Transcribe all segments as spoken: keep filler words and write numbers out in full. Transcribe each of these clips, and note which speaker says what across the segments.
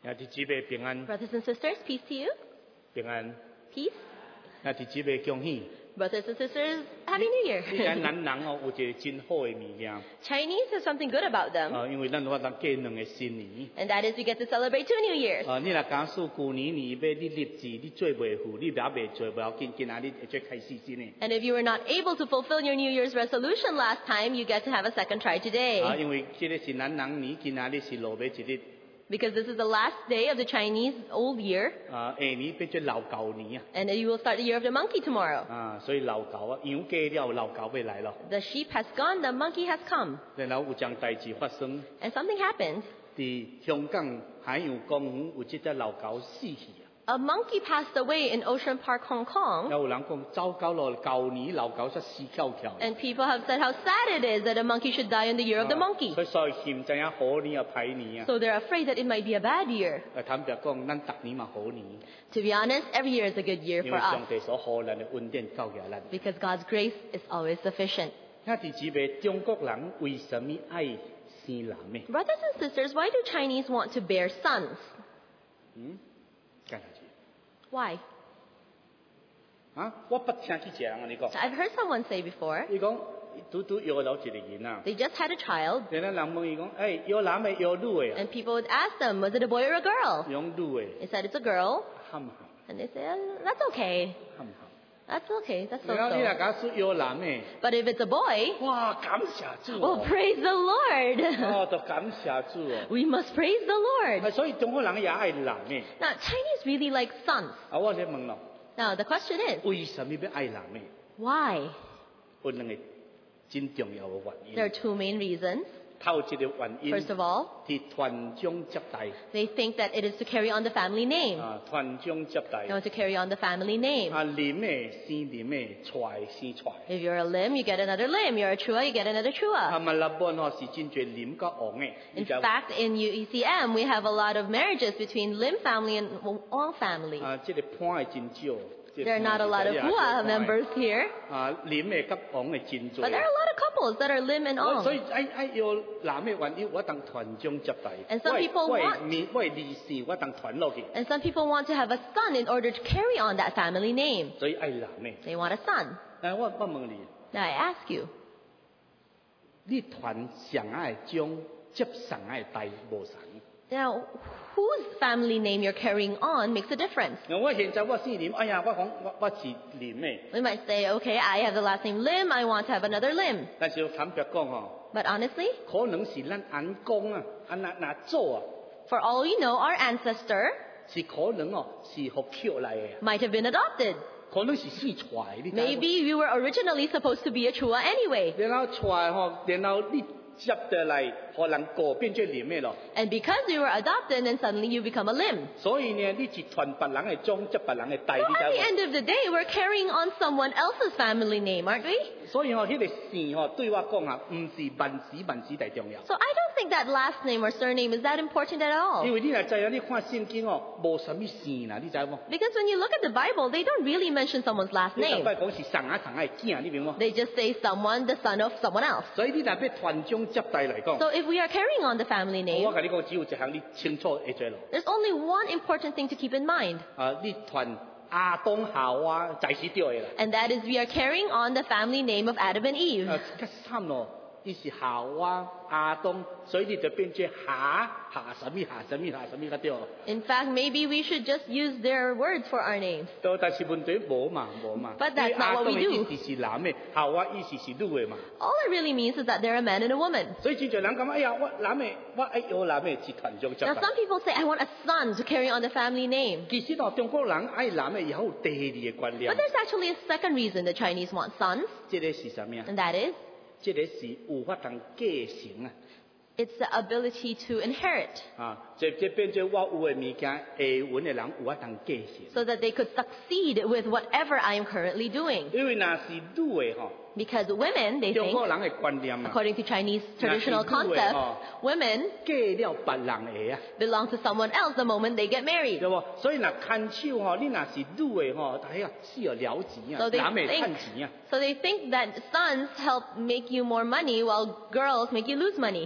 Speaker 1: 也弟姊妹平安，
Speaker 2: Brothers and sisters, peace to you.
Speaker 1: 平安。
Speaker 2: Peace.
Speaker 1: 也弟姊妹恭喜。
Speaker 2: Brothers and sisters, Happy New
Speaker 1: 你睇
Speaker 2: Year.
Speaker 1: 咱人哦，有一个真好的物件，
Speaker 2: Chinese has something good about them,
Speaker 1: 啊，因为咱有法通过两个新年。
Speaker 2: and that is we get to celebrate two New Years.
Speaker 1: 啊，你若假使旧年年尾你立志你做袂赴，你也袂做，不要紧，今仔日会再开始新的。
Speaker 2: And if you were not able to fulfill your New Year's resolution last time, you get to have a second try
Speaker 1: 啊，
Speaker 2: today.
Speaker 1: 因为这个是咱人年，今仔日是落尾一日，
Speaker 2: Because this is the last day of the Chinese old year,
Speaker 1: 啊，下年变做老狗年啊，
Speaker 2: and you will start the year of the monkey tomorrow.
Speaker 1: 啊，所以老狗啊，羊过了，老狗要来咯。
Speaker 2: The sheep has gone, the monkey has come.
Speaker 1: 然後有件代志發生，
Speaker 2: And something happened.
Speaker 1: 伫香港海洋公園有一隻老狗死去啊。
Speaker 2: A monkey passed away in Ocean Park, Hong
Speaker 1: 也
Speaker 2: Kong.
Speaker 1: 有人講走狗咯，舊年老狗則死翹翹。
Speaker 2: And people have said how sad it is that a monkey should die in the year of the monkey.
Speaker 1: 所以所以嫌真係好年啊，歹年啊。
Speaker 2: So they're afraid that it might be a bad year.
Speaker 1: 誒，坦白講，咱逐年嘛好年，
Speaker 2: To be honest, every year is a good year
Speaker 1: 因
Speaker 2: for
Speaker 1: 為上
Speaker 2: us
Speaker 1: 帝所可能嘅恩典教嘅咱。
Speaker 2: because God's grace is always sufficient.
Speaker 1: 兄弟姊妹，中國人為什麼愛生男嘅？
Speaker 2: Brothers and sisters, why do Chinese want to bear sons?
Speaker 1: 嗯，介紹住。
Speaker 2: Why?
Speaker 1: 啊，我不聽去這樣啊！你講，
Speaker 2: I've heard someone say before,
Speaker 1: 你講拄拄約到一個人啊，
Speaker 2: they just had a child,
Speaker 1: 然後人問伊講，誒，約男嘅約女嘅啊？
Speaker 2: and people would ask them, was it a boy or a girl?
Speaker 1: 用女嘅，
Speaker 2: They said it's a girl,
Speaker 1: 冚唔冚？
Speaker 2: and they said, that's okay.
Speaker 1: 冚唔冚？
Speaker 2: That's okay, that's
Speaker 1: 然後你若
Speaker 2: so-so.
Speaker 1: 假使約男嘅，
Speaker 2: But if it's a boy,
Speaker 1: 哇，感謝主
Speaker 2: well,
Speaker 1: 哦！
Speaker 2: praise the Lord.
Speaker 1: 哦，就感謝主哦！
Speaker 2: We must praise the Lord.
Speaker 1: 係所以中國人也愛男嘅。
Speaker 2: Now, Chinese really like sons.
Speaker 1: 啊，我咧問咯，
Speaker 2: Now, the question is,
Speaker 1: 為什麼要愛男嘅？
Speaker 2: why?
Speaker 1: 有兩個真重要嘅原
Speaker 2: There are
Speaker 1: 因。
Speaker 2: two main reasons.
Speaker 1: 頭一個原因
Speaker 2: First of all,
Speaker 1: 係傳宗接代，
Speaker 2: they think that it is to carry on the family name.
Speaker 1: 啊，傳宗接代
Speaker 2: They。want to carry on the family name.
Speaker 1: 啊，林嘅生林嘅，財生財。
Speaker 2: If you're a limb, you get another limb. You're a chua, you get another
Speaker 1: 啊，
Speaker 2: chua.
Speaker 1: 馬來本哦是真濟林個王嘅，
Speaker 2: In fact, in U E C M, we have a lot of marriages between Lim family and Wong family.
Speaker 1: 啊，即個判係真少。
Speaker 2: There are not a lot of Hua members here,
Speaker 1: 啊，林嘅甲王嘅真多
Speaker 2: but。there are a lot of couples that are Lim and
Speaker 1: 我所以
Speaker 2: Ong.
Speaker 1: 愛愛要男嘅原因，我當傳宗接代。
Speaker 2: And some people
Speaker 1: 我
Speaker 2: want-
Speaker 1: 係我係歷史，我當傳落去，
Speaker 2: And some people want to have a son in order to carry on that family name.
Speaker 1: 所以愛男嘅。
Speaker 2: They want a son.
Speaker 1: 但係我我問你，
Speaker 2: Now I ask you,
Speaker 1: 你傳上愛將接上愛代無神？
Speaker 2: now whose family name you're carrying on makes a difference.
Speaker 1: 我現在我姓林，哎呀，我講我我是林嘅，
Speaker 2: We might say, okay, I have the last name Lim, I want to have another Lim.
Speaker 1: 但是坦白講哦，
Speaker 2: But honestly,
Speaker 1: 可能是咱眼光啊，啊那那做啊，
Speaker 2: for all you know, our ancestor
Speaker 1: 是可能哦是學橋嚟嘅，
Speaker 2: might have been adopted.
Speaker 1: 可能是生出來，你知冇？
Speaker 2: Maybe you were originally supposed to be a chua anyway.
Speaker 1: 然後出來吼，然後你接得嚟，可能個變做林嘅咯。
Speaker 2: And because you were adopted, then suddenly you become a Lim.
Speaker 1: 所以呢，你是傳別人嘅種，接別人嘅代，
Speaker 2: So
Speaker 1: 你
Speaker 2: at the
Speaker 1: 知冇？
Speaker 2: end of the day, we're carrying on someone else's family name, aren't we?
Speaker 1: 所以哦，呢個姓哦對我講啊，唔是萬子萬子大重要。
Speaker 2: So I don't think that last name or surname is that important at all.
Speaker 1: 因為你若知影，你看聖經哦，無什麼姓啦，你知冇？
Speaker 2: Because when you look at the Bible, they don't really mention someone's last
Speaker 1: 你特
Speaker 2: name.
Speaker 1: 別講是上下上下囝，你明冇？
Speaker 2: They just say someone, the son of someone else.
Speaker 1: 所以你若要傳宗接代嚟講，
Speaker 2: So if we are carrying on the family
Speaker 1: 我
Speaker 2: name,
Speaker 1: 同你講，只有一項你清楚會做咯。
Speaker 2: there's only one important thing to keep in mind.
Speaker 1: 啊，你傳亞當夏娃才是對嘅啦。
Speaker 2: And that is we are carrying on the family name of Adam and Eve.
Speaker 1: 啊，較慘咯，你是夏娃亞當，所以你就變做夏夏什麼夏什麼夏什麼個對。
Speaker 2: In fact, maybe we should just use their words for our names.
Speaker 1: 都但是問題無嘛無嘛。
Speaker 2: But that's not what we do.
Speaker 1: 亞當嘅意思是男嘅，夏娃意思是女嘅嘛。
Speaker 2: All it really means is that they're a man and a woman.
Speaker 1: 所以真濟人講，哎呀，我男嘅，我愛我男嘅是傳宗接
Speaker 2: Now
Speaker 1: 代。
Speaker 2: some people say, I want a son to carry on the family name.
Speaker 1: 其實哦，中國人愛男嘅也有第二嘅觀念
Speaker 2: But，there's actually a second reason the Chinese want sons,
Speaker 1: 這個是什麼啊？
Speaker 2: and that is
Speaker 1: 這個是有法通繼承啊！
Speaker 2: it's the ability to inherit
Speaker 1: 啊，這這變做我有嘅物件，下文嘅人有法通繼承。
Speaker 2: so that they could succeed with whatever I am currently doing.
Speaker 1: 因為若是女嘅吼，
Speaker 2: Because women, they
Speaker 1: 中
Speaker 2: think,
Speaker 1: 國人嘅觀念啊，
Speaker 2: according to Chinese traditional
Speaker 1: Now, if you do it,
Speaker 2: concepts,
Speaker 1: oh.
Speaker 2: women
Speaker 1: 嫁了別人嘅啊，
Speaker 2: belong to someone else the moment they get married.
Speaker 1: 對無？所以若看手吼，你若是女嘅吼，哎呀，是要了錢啊，
Speaker 2: So they
Speaker 1: 男嘅
Speaker 2: think,
Speaker 1: 趁錢啊。
Speaker 2: so they think that sons help make you more money while girls make you lose money.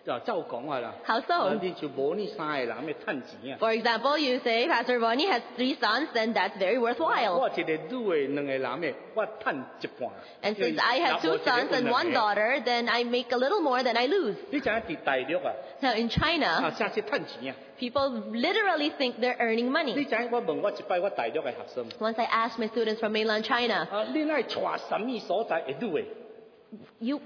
Speaker 1: 就照講話啦。
Speaker 2: How so?
Speaker 1: 啊你就冇呢三個人嘅趁錢啊。
Speaker 2: For example, you say Pastor Bonnie has three sons, then that's very worthwhile.
Speaker 1: 我一個女嘅兩個人嘅，我趁一半。
Speaker 2: And since I have two sons and one daughter, then I make a little more than I lose.
Speaker 1: 你知影喺大陸啊？
Speaker 2: Now in
Speaker 1: 啊，
Speaker 2: China,
Speaker 1: 真係趁錢啊！
Speaker 2: people literally think they're earning
Speaker 1: 你
Speaker 2: money.
Speaker 1: 知影我問我一擺我大陸嘅學生，
Speaker 2: Once I asked my students from mainland China,
Speaker 1: 啊，你愛娶什麼所在嘅女嘅？
Speaker 2: you,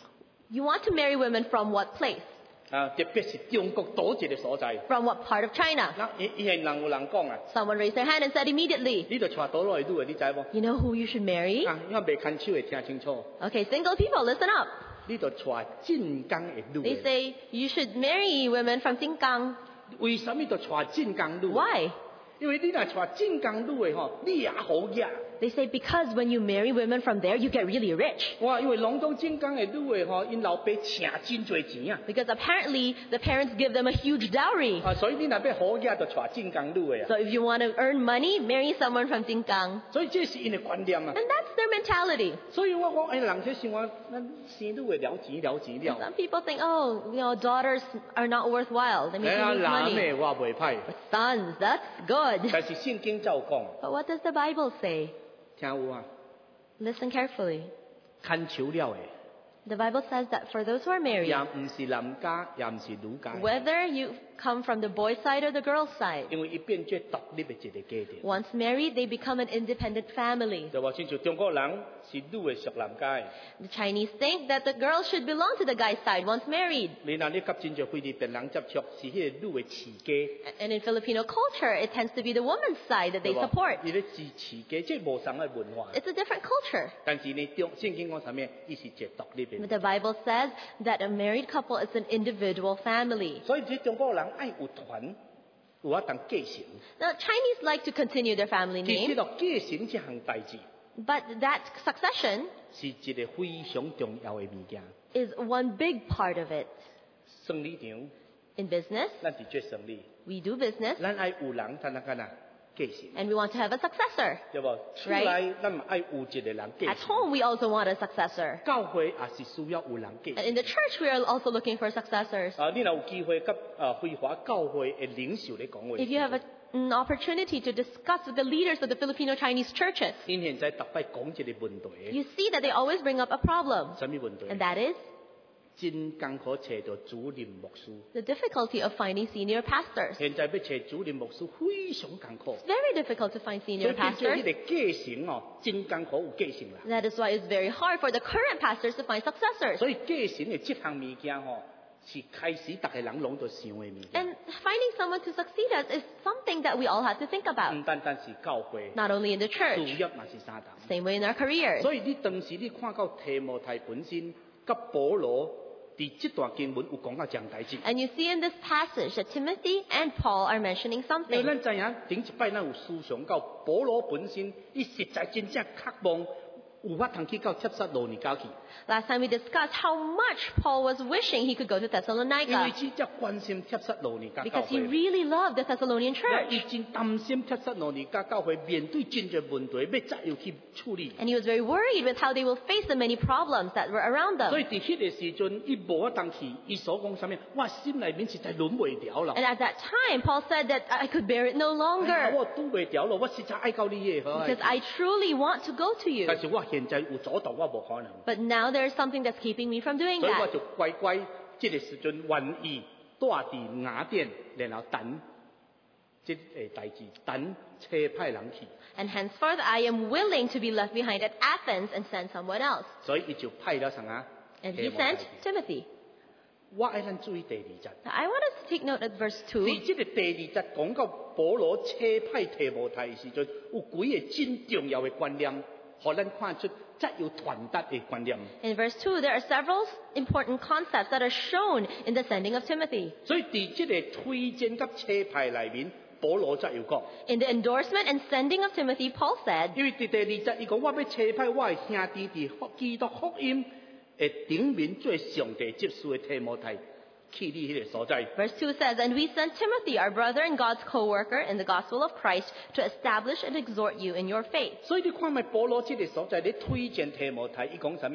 Speaker 2: you want to marry women from what place?
Speaker 1: 啊，特別是中國島一個所在。
Speaker 2: From what part of China?
Speaker 1: 嗱，伊伊係人有人講啊，
Speaker 2: Someone raised their hand and said immediately,
Speaker 1: 你就娶倒落去女嘅，你知無？
Speaker 2: you know who you should marry?
Speaker 1: 啊，因為未近手會聽清楚，
Speaker 2: Okay, single people, listen up.
Speaker 1: 你就娶鎮江嘅女
Speaker 2: They
Speaker 1: 嘅。
Speaker 2: say you should marry women from Xinjiang.
Speaker 1: 為什麼就娶鎮江女？
Speaker 2: Why?
Speaker 1: 因為你若娶鎮江女嘅吼，你也好嘢。
Speaker 2: They say because when you marry women from there, you get really rich.
Speaker 1: 哇，因為廣東鎮江嘅女嘅吼，因老爸請真多錢啊。
Speaker 2: Because apparently the parents give them a huge dowry.
Speaker 1: 啊，所以你若要好嘢，就娶鎮江女嘅啊。
Speaker 2: So if you want to earn money, marry someone from Xinjiang.
Speaker 1: 所以這是因嘅觀念啊。
Speaker 2: And that's their mentality.
Speaker 1: 所以我我誒人即想話，咱生女嘅了錢了錢了。
Speaker 2: Some people think, oh, you know, daughters are not worthwhile. They make
Speaker 1: 誒
Speaker 2: you
Speaker 1: 啊，
Speaker 2: lose
Speaker 1: 男
Speaker 2: money.
Speaker 1: 嘅我袂歹，
Speaker 2: Sons, that's good.
Speaker 1: 但是聖經照講，
Speaker 2: But what does the Bible say?
Speaker 1: 聽有啊，
Speaker 2: Listen carefully.
Speaker 1: 牽手了嘅。
Speaker 2: The Bible says that for those who are married,
Speaker 1: 也唔是男家，也唔是女家，
Speaker 2: whether you come from the boy's side or the girl's side,
Speaker 1: 因為伊變做獨立嘅一個家庭。
Speaker 2: once married, they become an independent family.
Speaker 1: 就話親像中國人是女嘅屬男家嘅，
Speaker 2: The Chinese think that the girl should belong to the guy's side once married.
Speaker 1: 你嗱你及親像菲律賓人接觸是迄個女嘅飼家，
Speaker 2: And in Filipino culture, it tends to be the woman's side that they
Speaker 1: 對吧
Speaker 2: support.
Speaker 1: 伊咧飼飼家，即係無相嘅文化。
Speaker 2: It's a different culture.
Speaker 1: 但是你中聖經講啥物？伊是一個獨立
Speaker 2: But
Speaker 1: 嘅。
Speaker 2: the Bible says that a married couple is an individual family.
Speaker 1: 所以啲中國人愛有團，有一當繼承。
Speaker 2: Now, Chinese like to continue their family
Speaker 1: 其實
Speaker 2: name,
Speaker 1: 落繼承這項代志
Speaker 2: but that succession
Speaker 1: 是一個非常重要嘅物件。
Speaker 2: is one big part of it.
Speaker 1: 生理場，
Speaker 2: In business,
Speaker 1: 咱係做生理，
Speaker 2: we do business,
Speaker 1: 咱愛有人才能夠呐繼承。
Speaker 2: and we want to have a successor.
Speaker 1: 對無？出來咱嘛愛有一個人繼
Speaker 2: At
Speaker 1: 承。
Speaker 2: home, we also want a successor.
Speaker 1: 教會也是需要有人繼
Speaker 2: And
Speaker 1: 承。
Speaker 2: in the church, we are also looking for successors.
Speaker 1: 啊，你若有機會甲啊輝華教會嘅領袖嚟講話，
Speaker 2: If you have a, an opportunity to discuss with the leaders of the Filipino Chinese churches,
Speaker 1: 因現在特別講一個問題，
Speaker 2: you see that they always bring up a problem.
Speaker 1: 什麼問題？
Speaker 2: And that is
Speaker 1: 真艱苦找到主任牧師。
Speaker 2: the difficulty of finding senior pastors.
Speaker 1: 現在要找主任牧師非常艱苦，
Speaker 2: It's very difficult to find
Speaker 1: 所以
Speaker 2: senior
Speaker 1: 變做呢
Speaker 2: pastors.
Speaker 1: 個繼承哦，真艱苦有繼承啦。
Speaker 2: That is why it's very hard for the current pastors to find successors.
Speaker 1: 所以繼承嘅這項物件吼，是開始大家人攏都想嘅物件，
Speaker 2: And finding someone to succeed us is something that we all have to think about.
Speaker 1: 唔單單是教會，
Speaker 2: Not only in the
Speaker 1: 事
Speaker 2: church,
Speaker 1: 業嘛是相同。
Speaker 2: same way in our careers.
Speaker 1: 所以你當時你看到提摩太本身，甲保羅伫這段經文有講到這樣代志。
Speaker 2: And you see in this passage that Timothy and Paul are mentioning
Speaker 1: 因為
Speaker 2: something.
Speaker 1: 咱知影頂一擺咱有思想到保羅本身，伊實在真正渴望有法通去到帖撒羅尼迦去，
Speaker 2: Last time we discussed how much Paul was wishing he could go to
Speaker 1: 因為
Speaker 2: Thessalonica
Speaker 1: 真正關心帖撒羅尼迦教
Speaker 2: because he
Speaker 1: 會。
Speaker 2: really loved the Thessalonian
Speaker 1: 伊
Speaker 2: church.
Speaker 1: 真擔心帖撒羅尼迦教會面對真嘅問題，要怎樣去處理。
Speaker 2: And he was very worried with how they will face the many problems that were around
Speaker 1: 所以
Speaker 2: them.
Speaker 1: 伫迄個時陣，伊無法當去，伊所講啥物，我心內面實在忍袂了啦。
Speaker 2: And at that time, Paul said that I could bear it no
Speaker 1: 哎呀
Speaker 2: longer
Speaker 1: 我拄袂了咯，我實在愛到你嘅好。
Speaker 2: because I truly want to go to you.
Speaker 1: 但是我現在有阻擋，我無可能，
Speaker 2: But now there's something that's keeping me from doing
Speaker 1: 所以我
Speaker 2: that.
Speaker 1: 就乖乖，即個時陣願意住佇雅典，然後等即個代志，等車派人去，
Speaker 2: And henceforth, I am willing to be left behind at Athens and send someone else.
Speaker 1: 所以伊就派了誰啊？
Speaker 2: And
Speaker 1: 提
Speaker 2: he
Speaker 1: 摩太
Speaker 2: sent Timothy.
Speaker 1: 我愛咱注意第二節。
Speaker 2: Now, I want us to take note at verse
Speaker 1: 喺
Speaker 2: two.
Speaker 1: 即個第二節講到保羅車派提摩太嘅時陣，有幾個真重要嘅觀念，互咱看出則有傳達嘅觀念。
Speaker 2: In verse two, there are several important concepts that are shown in the sending of Timothy.
Speaker 1: 所以喺即個推薦及車派裏面，保羅則要講，
Speaker 2: In the endorsement and sending of Timothy, Paul said,
Speaker 1: 因為喺第二節伊講，我要車派我嘅兄弟伫福基督福音嘅頂面做上帝接受嘅提摩太去你迄個所在。
Speaker 2: verse two says, And we sent Timothy, our brother and God's co-worker in the gospel of Christ, to establish and exhort you in your faith.
Speaker 1: 所以你看咪保羅即個所在，你推薦提摩太，伊講啥物啊？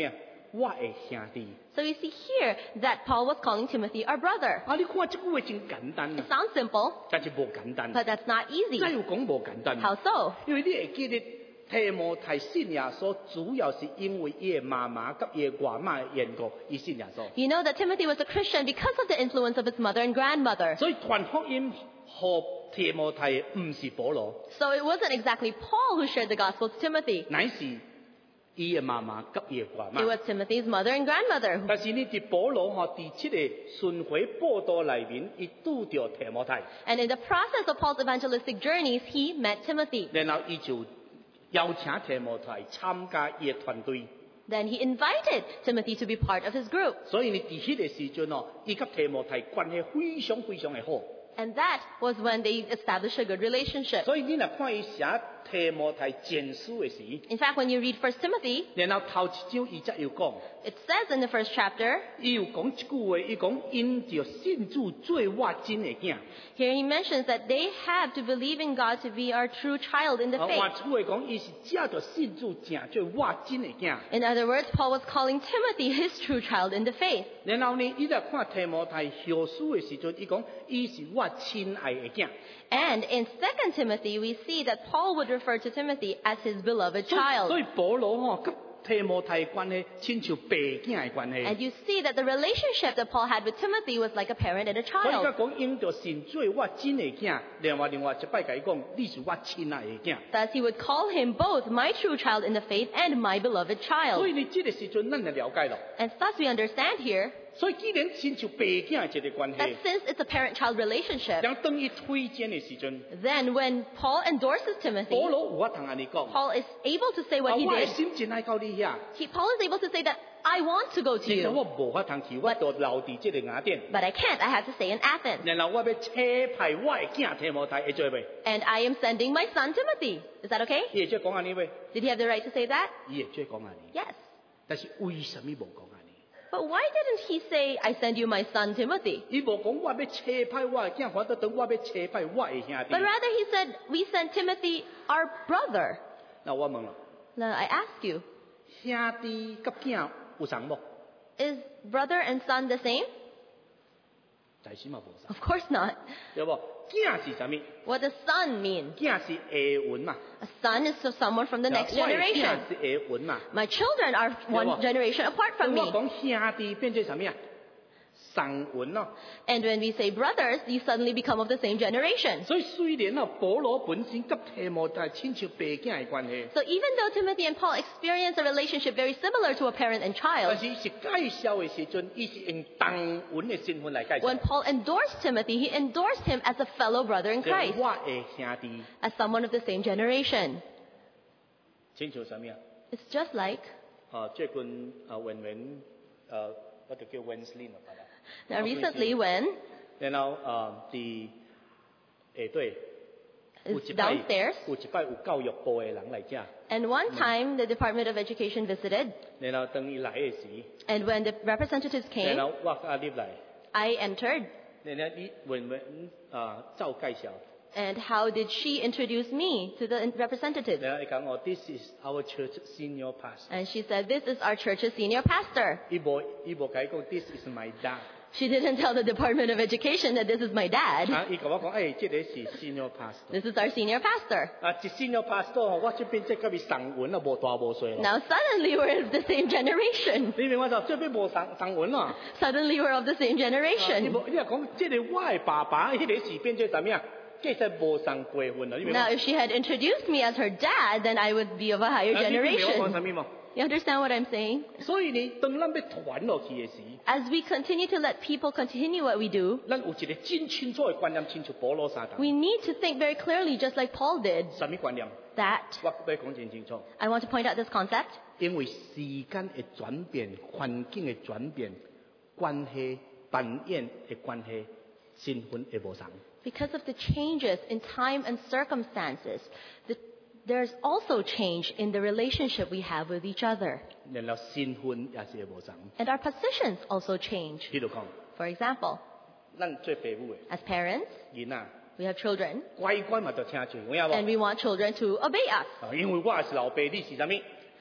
Speaker 1: 我的兄弟。
Speaker 2: So we see here that Paul was calling Timothy our brother.
Speaker 1: 啊，你看这句话真简单
Speaker 2: It
Speaker 1: 啊，
Speaker 2: sounds simple,
Speaker 1: 但是无简单。
Speaker 2: but that's not
Speaker 1: 怎
Speaker 2: easy.
Speaker 1: 有讲无简单？
Speaker 2: How so?
Speaker 1: 因为你会记得提摩太信耶稣，主要是因为伊的妈妈甲伊的外妈的缘故，伊信耶稣。
Speaker 2: You know that Timothy was a Christian because of the influence of his mother and grandmother.
Speaker 1: 所以传福音和提摩太的唔是保罗，
Speaker 2: So it wasn't exactly Paul who shared the gospel to Timothy.
Speaker 1: 乃是伊的妈媽及伊的外
Speaker 2: It
Speaker 1: 媽。
Speaker 2: was Timothy's mother and grandmother.
Speaker 1: 但是呢，伫保羅吼第七個巡迴報道內面，伊拄着提摩太，
Speaker 2: And in the process of Paul's evangelistic journeys, he met Timothy.
Speaker 1: 然後伊就邀請提摩太參加伊的團隊。
Speaker 2: Then he invited Timothy to be part of his group.
Speaker 1: 所以呢，伫迄個時陣哦，伊甲提摩太關係非常非常的好。
Speaker 2: And that was when they established a good relationship.
Speaker 1: 所以你若看伊寫提摩太前書的時，
Speaker 2: In fact, when you read First Timothy,
Speaker 1: 然後頭一章伊則有講，
Speaker 2: it says in the first chapter,
Speaker 1: 伊有講一句話，伊講因着信主做我真的囝。
Speaker 2: here he mentions that they have to believe in God to be our true child in the
Speaker 1: 啊，換
Speaker 2: faith.
Speaker 1: 一句話講，伊是借着信主正做我真的囝。
Speaker 2: In other words, Paul was calling Timothy his true child in the faith.
Speaker 1: 然後呢，伊來看提摩太後書的時陣，伊講伊是我親愛的囝。
Speaker 2: And in Second Timothy, we see that Paul would refer to Timothy as his beloved
Speaker 1: 所以
Speaker 2: child.
Speaker 1: 所以保羅吼甲提摩太的關係，親像爸囝的關係。
Speaker 2: And you see that the relationship that Paul had with Timothy was like a parent and a
Speaker 1: 所以佢
Speaker 2: child.
Speaker 1: 講因着神做我真的囝，另外另外一擺甲伊講，你是我親愛的囝。
Speaker 2: Thus, he would call him both my true child in the faith and my beloved
Speaker 1: 所
Speaker 2: child.
Speaker 1: 以呢，這個時陣咱就了解咯。
Speaker 2: And thus, we understand here
Speaker 1: 所以既然親像爸囝的一個關
Speaker 2: that
Speaker 1: 係，
Speaker 2: since it's a parent-child relationship,
Speaker 1: 當當伊推薦的時陣，
Speaker 2: then when Paul endorses
Speaker 1: 保
Speaker 2: Timothy,
Speaker 1: 羅有法通安尼講，
Speaker 2: Paul is able to say
Speaker 1: 啊，
Speaker 2: what he
Speaker 1: 我的
Speaker 2: did.
Speaker 1: 心真愛到你遐。
Speaker 2: He, Paul is able to say that I want to go to
Speaker 1: 其實
Speaker 2: you,
Speaker 1: 我無法通去，我就留伫這個雅典。
Speaker 2: but I can't. I have to stay in Athens.
Speaker 1: 然後我要車派我的囝提摩太會做未？
Speaker 2: And I am sending my son Timothy. Is that okay?
Speaker 1: 伊會做講安尼未？
Speaker 2: Did he have the right to say that?
Speaker 1: 伊會做講安尼。
Speaker 2: Yes.
Speaker 1: 但是為什麼無講安尼？
Speaker 2: But why didn't he say, I send you my son Timothy?
Speaker 1: 伊無講我要車派我的囝，反倒等我要車派我的兄
Speaker 2: But
Speaker 1: 弟。
Speaker 2: rather he said, we send Timothy, our brother.
Speaker 1: 那我問啦，
Speaker 2: Now I ask you,
Speaker 1: 兄弟甲囝有啥無？
Speaker 2: is brother and son the same?
Speaker 1: 在是嘛無啥，
Speaker 2: Of course not.
Speaker 1: 對無？囝是啥物？
Speaker 2: What does son mean?
Speaker 1: 囝是下文嘛，
Speaker 2: A son is to someone from the next
Speaker 1: 我的
Speaker 2: generation.
Speaker 1: 囝是下文嘛。
Speaker 2: My children are one
Speaker 1: Yeah.
Speaker 2: generation apart
Speaker 1: 我
Speaker 2: from me.
Speaker 1: 講兄弟變做啥物啊？上文咯。
Speaker 2: And when we say brothers, you suddenly become of the same generation.
Speaker 1: 所以雖然啊，保羅本身甲提摩太親像爸囝的關係。
Speaker 2: So even though Timothy and Paul experience a relationship very similar to a parent and
Speaker 1: 但
Speaker 2: child,
Speaker 1: 是是介紹的時陣，伊是用同文的身份來介
Speaker 2: when
Speaker 1: 紹，
Speaker 2: Paul endorsed Timothy, he endorsed him as a fellow brother in
Speaker 1: 就
Speaker 2: Christ,
Speaker 1: 我的兄弟，
Speaker 2: as someone of the same generation.
Speaker 1: 親像啥物啊？
Speaker 2: It's just like,
Speaker 1: 啊，最近啊，文文，誒，我就叫 Wednesday 啦，係啦。
Speaker 2: now
Speaker 1: Oh,
Speaker 2: recently
Speaker 1: please.
Speaker 2: when,
Speaker 1: 然後啊，啲誒對，有
Speaker 2: is
Speaker 1: 一擺
Speaker 2: downstairs,
Speaker 1: 有一擺有教育部的人來遮，
Speaker 2: and one time the Department of Education visited,
Speaker 1: 然後當伊來的時，
Speaker 2: and when the representatives
Speaker 1: 然
Speaker 2: came,
Speaker 1: 後我阿入來，
Speaker 2: I entered.
Speaker 1: 然後你文文啊照介紹，
Speaker 2: And how did she introduce me to the representative?
Speaker 1: 然後伊講我 This is our church senior pastor，
Speaker 2: And she said, this is our church's senior pastor.
Speaker 1: 伊無伊無甲伊講 This is my dad。
Speaker 2: She didn't tell the Department of Education that this is my dad.
Speaker 1: 啊！伊甲我講，誒，即個是 senior pastor。
Speaker 2: This is our senior pastor.
Speaker 1: 啊，一 senior pastor 吼，我這邊即甲伊送文啊，無大無細咯。
Speaker 2: Now suddenly we're of the same generation.
Speaker 1: 你明我就這邊無送送文咯。
Speaker 2: Suddenly we're of the same
Speaker 1: 你
Speaker 2: generation.
Speaker 1: 無，你若講，即個我的爸爸，迄個時變做啥物啊？即係無送過分啦，你明我？
Speaker 2: Now if she had introduced me as her dad, then I would be of a higher
Speaker 1: 啊你明我講啥
Speaker 2: generation.
Speaker 1: 物嘛？
Speaker 2: You understand what I'm saying?
Speaker 1: 所以呢，當咱要傳落去嘅時，
Speaker 2: As we continue to let people continue what we do,
Speaker 1: 咱有一個真清楚嘅觀念，親像保羅三堂。
Speaker 2: we need to think very clearly, just like Paul did,
Speaker 1: 啥物觀念？
Speaker 2: that
Speaker 1: 我要講真清楚。
Speaker 2: I want to point out this concept.
Speaker 1: 因為時間嘅轉變、環境嘅轉變、關係、扮演嘅關係、身份會無同。
Speaker 2: Because of the changes in time and circumstances, the, there's also change in the relationship we have with each other.
Speaker 1: 然後身份也是會無同。
Speaker 2: And our positions also change.
Speaker 1: 譬如講，
Speaker 2: For example,
Speaker 1: 咱做父母嘅
Speaker 2: as parents,
Speaker 1: 囡仔，
Speaker 2: we have children,
Speaker 1: 乖乖嘛就聽住，有影
Speaker 2: and
Speaker 1: 無？
Speaker 2: we want children to obey us.
Speaker 1: 啊因為我也是老爸，你是啥物？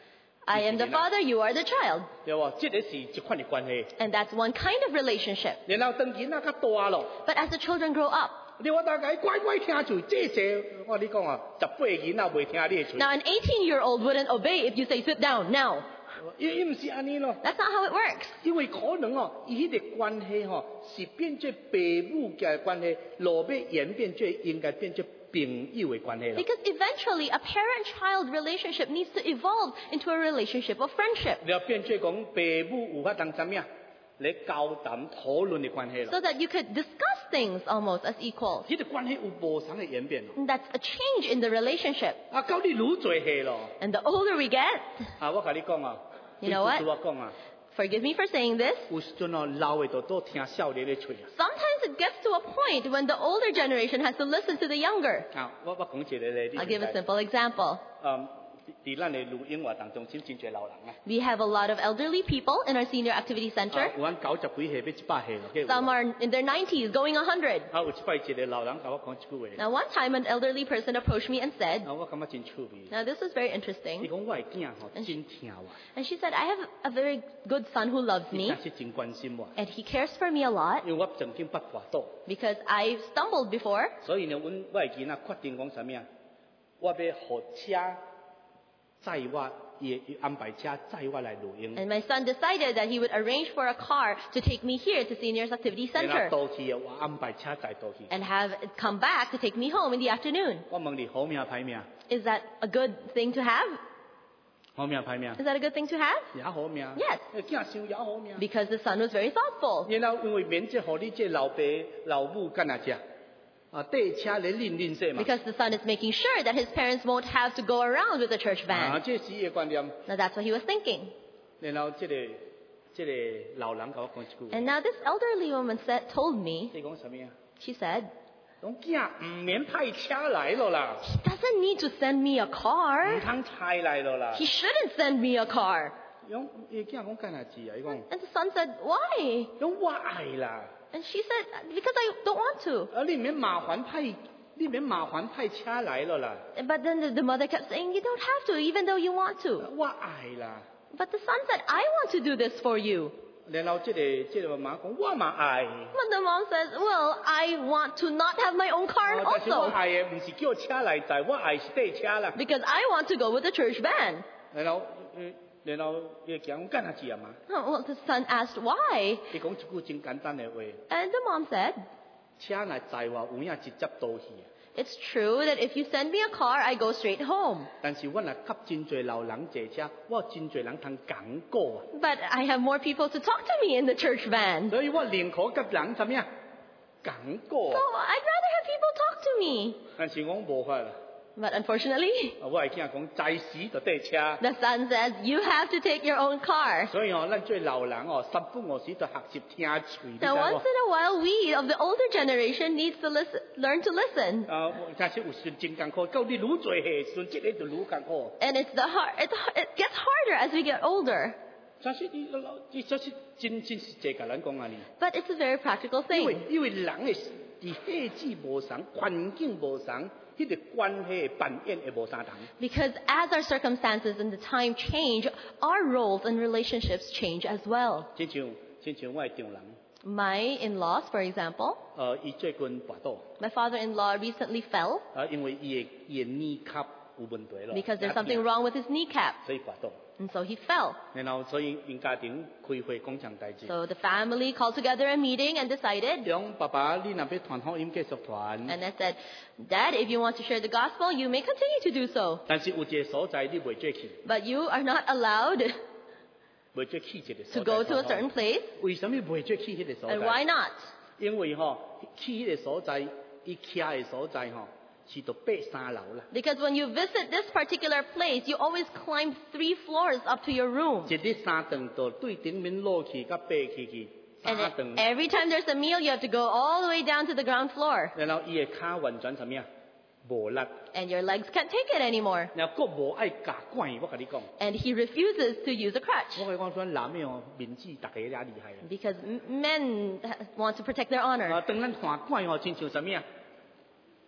Speaker 2: I am the father, you are the child.
Speaker 1: 對喎，即個是一款嘅關係。
Speaker 2: And that's one kind of relationship.
Speaker 1: 然後當囡仔較大咯，
Speaker 2: But as the children grow up,
Speaker 1: 你話大家乖乖聽嘴，這這我你講啊，十八個囡仔袂聽你嘅嘴，
Speaker 2: now an eighteen-year-old wouldn't obey if you say, sit down, now.
Speaker 1: 伊伊唔是安尼咯。
Speaker 2: That's not how it works.
Speaker 1: 因為可能哦，伊迄個關係吼，是變做父母嘅關係，落尾演變做應該變做朋友嘅關係啦。
Speaker 2: Because eventually a parent-child relationship needs to evolve into a relationship of friendship.
Speaker 1: 你變做講父母有法當怎樣，你交談討論嘅關係啦。
Speaker 2: So that you could discuss things almost as equals.
Speaker 1: 呢個關係有無常嘅演變咯。
Speaker 2: And that's a change in the relationship.
Speaker 1: 啊，到你愈做戲咯。
Speaker 2: And the older we get,
Speaker 1: 啊，我甲你講啊，
Speaker 2: You know what?
Speaker 1: 對我講啊，
Speaker 2: forgive me for saying this,
Speaker 1: 有時陣哦，老嘅都都聽少年嘅嘴啊。
Speaker 2: sometimes it gets to a point when the older generation has to listen to the younger.
Speaker 1: 啊，我我講一個咧，你
Speaker 2: I'll give a
Speaker 1: 明白
Speaker 2: simple example.
Speaker 1: 嗯，喺咱嘅錄音話當中，真真濟老人啊。
Speaker 2: We have a lot of elderly people in our senior activity
Speaker 1: 啊
Speaker 2: center.
Speaker 1: 有咱九十幾歲，要一百歲咯，幾有
Speaker 2: Some are in their nineties, going one hundred.
Speaker 1: 啊，有一擺一個老人甲我講一句話，
Speaker 2: Now, one time an elderly person approached me and said,
Speaker 1: 啊，我感覺真趣味。
Speaker 2: now this is very
Speaker 1: 伊
Speaker 2: interesting.
Speaker 1: 講我嘅囝吼真聽我，
Speaker 2: And she said, I have a very good son who loves
Speaker 1: 伊
Speaker 2: me,
Speaker 1: 真是真關心我，
Speaker 2: and he cares for me a lot
Speaker 1: 因為我曾經捌滑倒，
Speaker 2: because I've stumbled before.
Speaker 1: 所以呢，阮我嘅囝仔決定講啥物啊？我要互車載我，伊伊安排車載我來錄音，
Speaker 2: And my son decided that he would arrange for a car to take me here to Seniors Activity
Speaker 1: 然後
Speaker 2: Center
Speaker 1: 倒去啊，我安排車載倒去。
Speaker 2: and have it come back to take me home in the afternoon.
Speaker 1: 我問你好命歹命？
Speaker 2: Is that a good thing to have?
Speaker 1: 好命歹命？
Speaker 2: Is that a good thing to have?
Speaker 1: 也好命。
Speaker 2: Yes.
Speaker 1: 囝想也好命。
Speaker 2: Because the son was very thoughtful.
Speaker 1: 然後因為免即互你即老爸老母干哪只啊，對車嚟練練勢嘛。
Speaker 2: Because the son is making sure that his parents won't have to go around with the church
Speaker 1: 啊，
Speaker 2: van.
Speaker 1: 這是伊嘅觀念。
Speaker 2: Now that's what he was thinking.
Speaker 1: 然後即、這個即、這個老人甲我講一句話，
Speaker 2: And now this elderly woman said, told me,
Speaker 1: 你講啥物啊？
Speaker 2: she said,
Speaker 1: 講囝唔免派車來咯啦，
Speaker 2: he doesn't need to send me a
Speaker 1: 唔
Speaker 2: car.
Speaker 1: 通差來咯啦。
Speaker 2: He shouldn't send me a car.
Speaker 1: 講伊囝講干哪只啊？伊講
Speaker 2: And the son said, why?
Speaker 1: 講我愛啦，
Speaker 2: And she said, because I don't want to.
Speaker 1: 啊你免麻煩派，你免麻煩派車來咯啦，
Speaker 2: But then the, the mother kept saying, you don't have to, even though you want to.
Speaker 1: 我愛啦。
Speaker 2: But the son said, I want to do this for you.
Speaker 1: 然後即、這個即、這個媽媽講我嘛愛，
Speaker 2: But the mom says, well, I want to not have my own car
Speaker 1: 但是我
Speaker 2: also.
Speaker 1: 愛嘅唔是叫車來載，我愛是對車啦。
Speaker 2: Because I want to go with the church van.
Speaker 1: 然後嗯然後伊講干哪只啊嘛？
Speaker 2: Oh, well, the son asked why.
Speaker 1: 伊講一句真簡單嘅話，
Speaker 2: And the mom said,
Speaker 1: 車來載我有影直接倒去。
Speaker 2: it's true that if you send me a car, I go straight home.
Speaker 1: 但是我若吸真濟老人坐車，我有真濟人通講過啊，
Speaker 2: But I have more people to talk to me in the church van.
Speaker 1: 所以我寧可甲人怎樣講過
Speaker 2: So
Speaker 1: 啊。
Speaker 2: I'd rather have people talk to me.
Speaker 1: 但是我無法啦，
Speaker 2: But unfortunately,
Speaker 1: 我係驚講在時就對車，
Speaker 2: the son says, you have to take your own car.
Speaker 1: 所以哦，咱做老人哦，三不五時就學習聽嘴，你知
Speaker 2: Now, once
Speaker 1: 無？
Speaker 2: in a while, we of the older generation needs to listen, learn to listen.
Speaker 1: 啊，但是有時真艱苦，到你愈做戲，時陣即個就愈艱苦。
Speaker 2: And it's the hard, it's, it gets harder as we get older.
Speaker 1: 但是你老，你這是真真實際甲咱講啊，你。
Speaker 2: But it's a very practical
Speaker 1: 因為
Speaker 2: thing.
Speaker 1: 因為人嘅啲氣質無同，環境無同，迄、那個關係扮演會無相同。
Speaker 2: Because as our circumstances and the time change, our roles and relationships change as well.
Speaker 1: 親像親像我係丈人，
Speaker 2: My in-laws, for example,
Speaker 1: 呃，伊最近跋倒，
Speaker 2: my father-in-law recently fell
Speaker 1: 啊，因為伊嘅伊嘅耳胛有問題咯，
Speaker 2: because there's something wrong with his kneecap.
Speaker 1: 所以跋倒。
Speaker 2: And so he fell.
Speaker 1: 然後所以因家庭開會講場代志，
Speaker 2: So the family called together a meeting and decided,
Speaker 1: 講爸爸你若要傳福音繼續傳，
Speaker 2: and I said, Dad, if you want to share the gospel, you may continue to do so.
Speaker 1: 但是有一個所在你袂做去，
Speaker 2: But you are not allowed
Speaker 1: 袂做去一個
Speaker 2: to
Speaker 1: 所
Speaker 2: go
Speaker 1: 在
Speaker 2: to a
Speaker 1: 傳
Speaker 2: certain
Speaker 1: 福
Speaker 2: place.
Speaker 1: 音。為什麼袂做去迄個所
Speaker 2: And why
Speaker 1: 在？
Speaker 2: not?
Speaker 1: 因為吼、去迄個所在，伊徛的所在吼、是到八三樓啦。
Speaker 2: Because when you visit this particular place, you always climb three floors up to your room.
Speaker 1: 一日三頓到對頂面落去，甲爬起去，
Speaker 2: And
Speaker 1: 三頓。
Speaker 2: every time there's a meal, you have to go all the way down to the ground floor.
Speaker 1: 然後伊嘅骹完全啥物啊？無力，
Speaker 2: And your legs can't take it anymore.
Speaker 1: 然後佫無愛夾拐，我甲你講，
Speaker 2: And he refuses to use a crutch.
Speaker 1: 我甲你講，算男嘅哦，面子大家也厲害啊。
Speaker 2: Because m- men want to protect their honor.
Speaker 1: 啊，當咱看拐哦，親像啥物啊？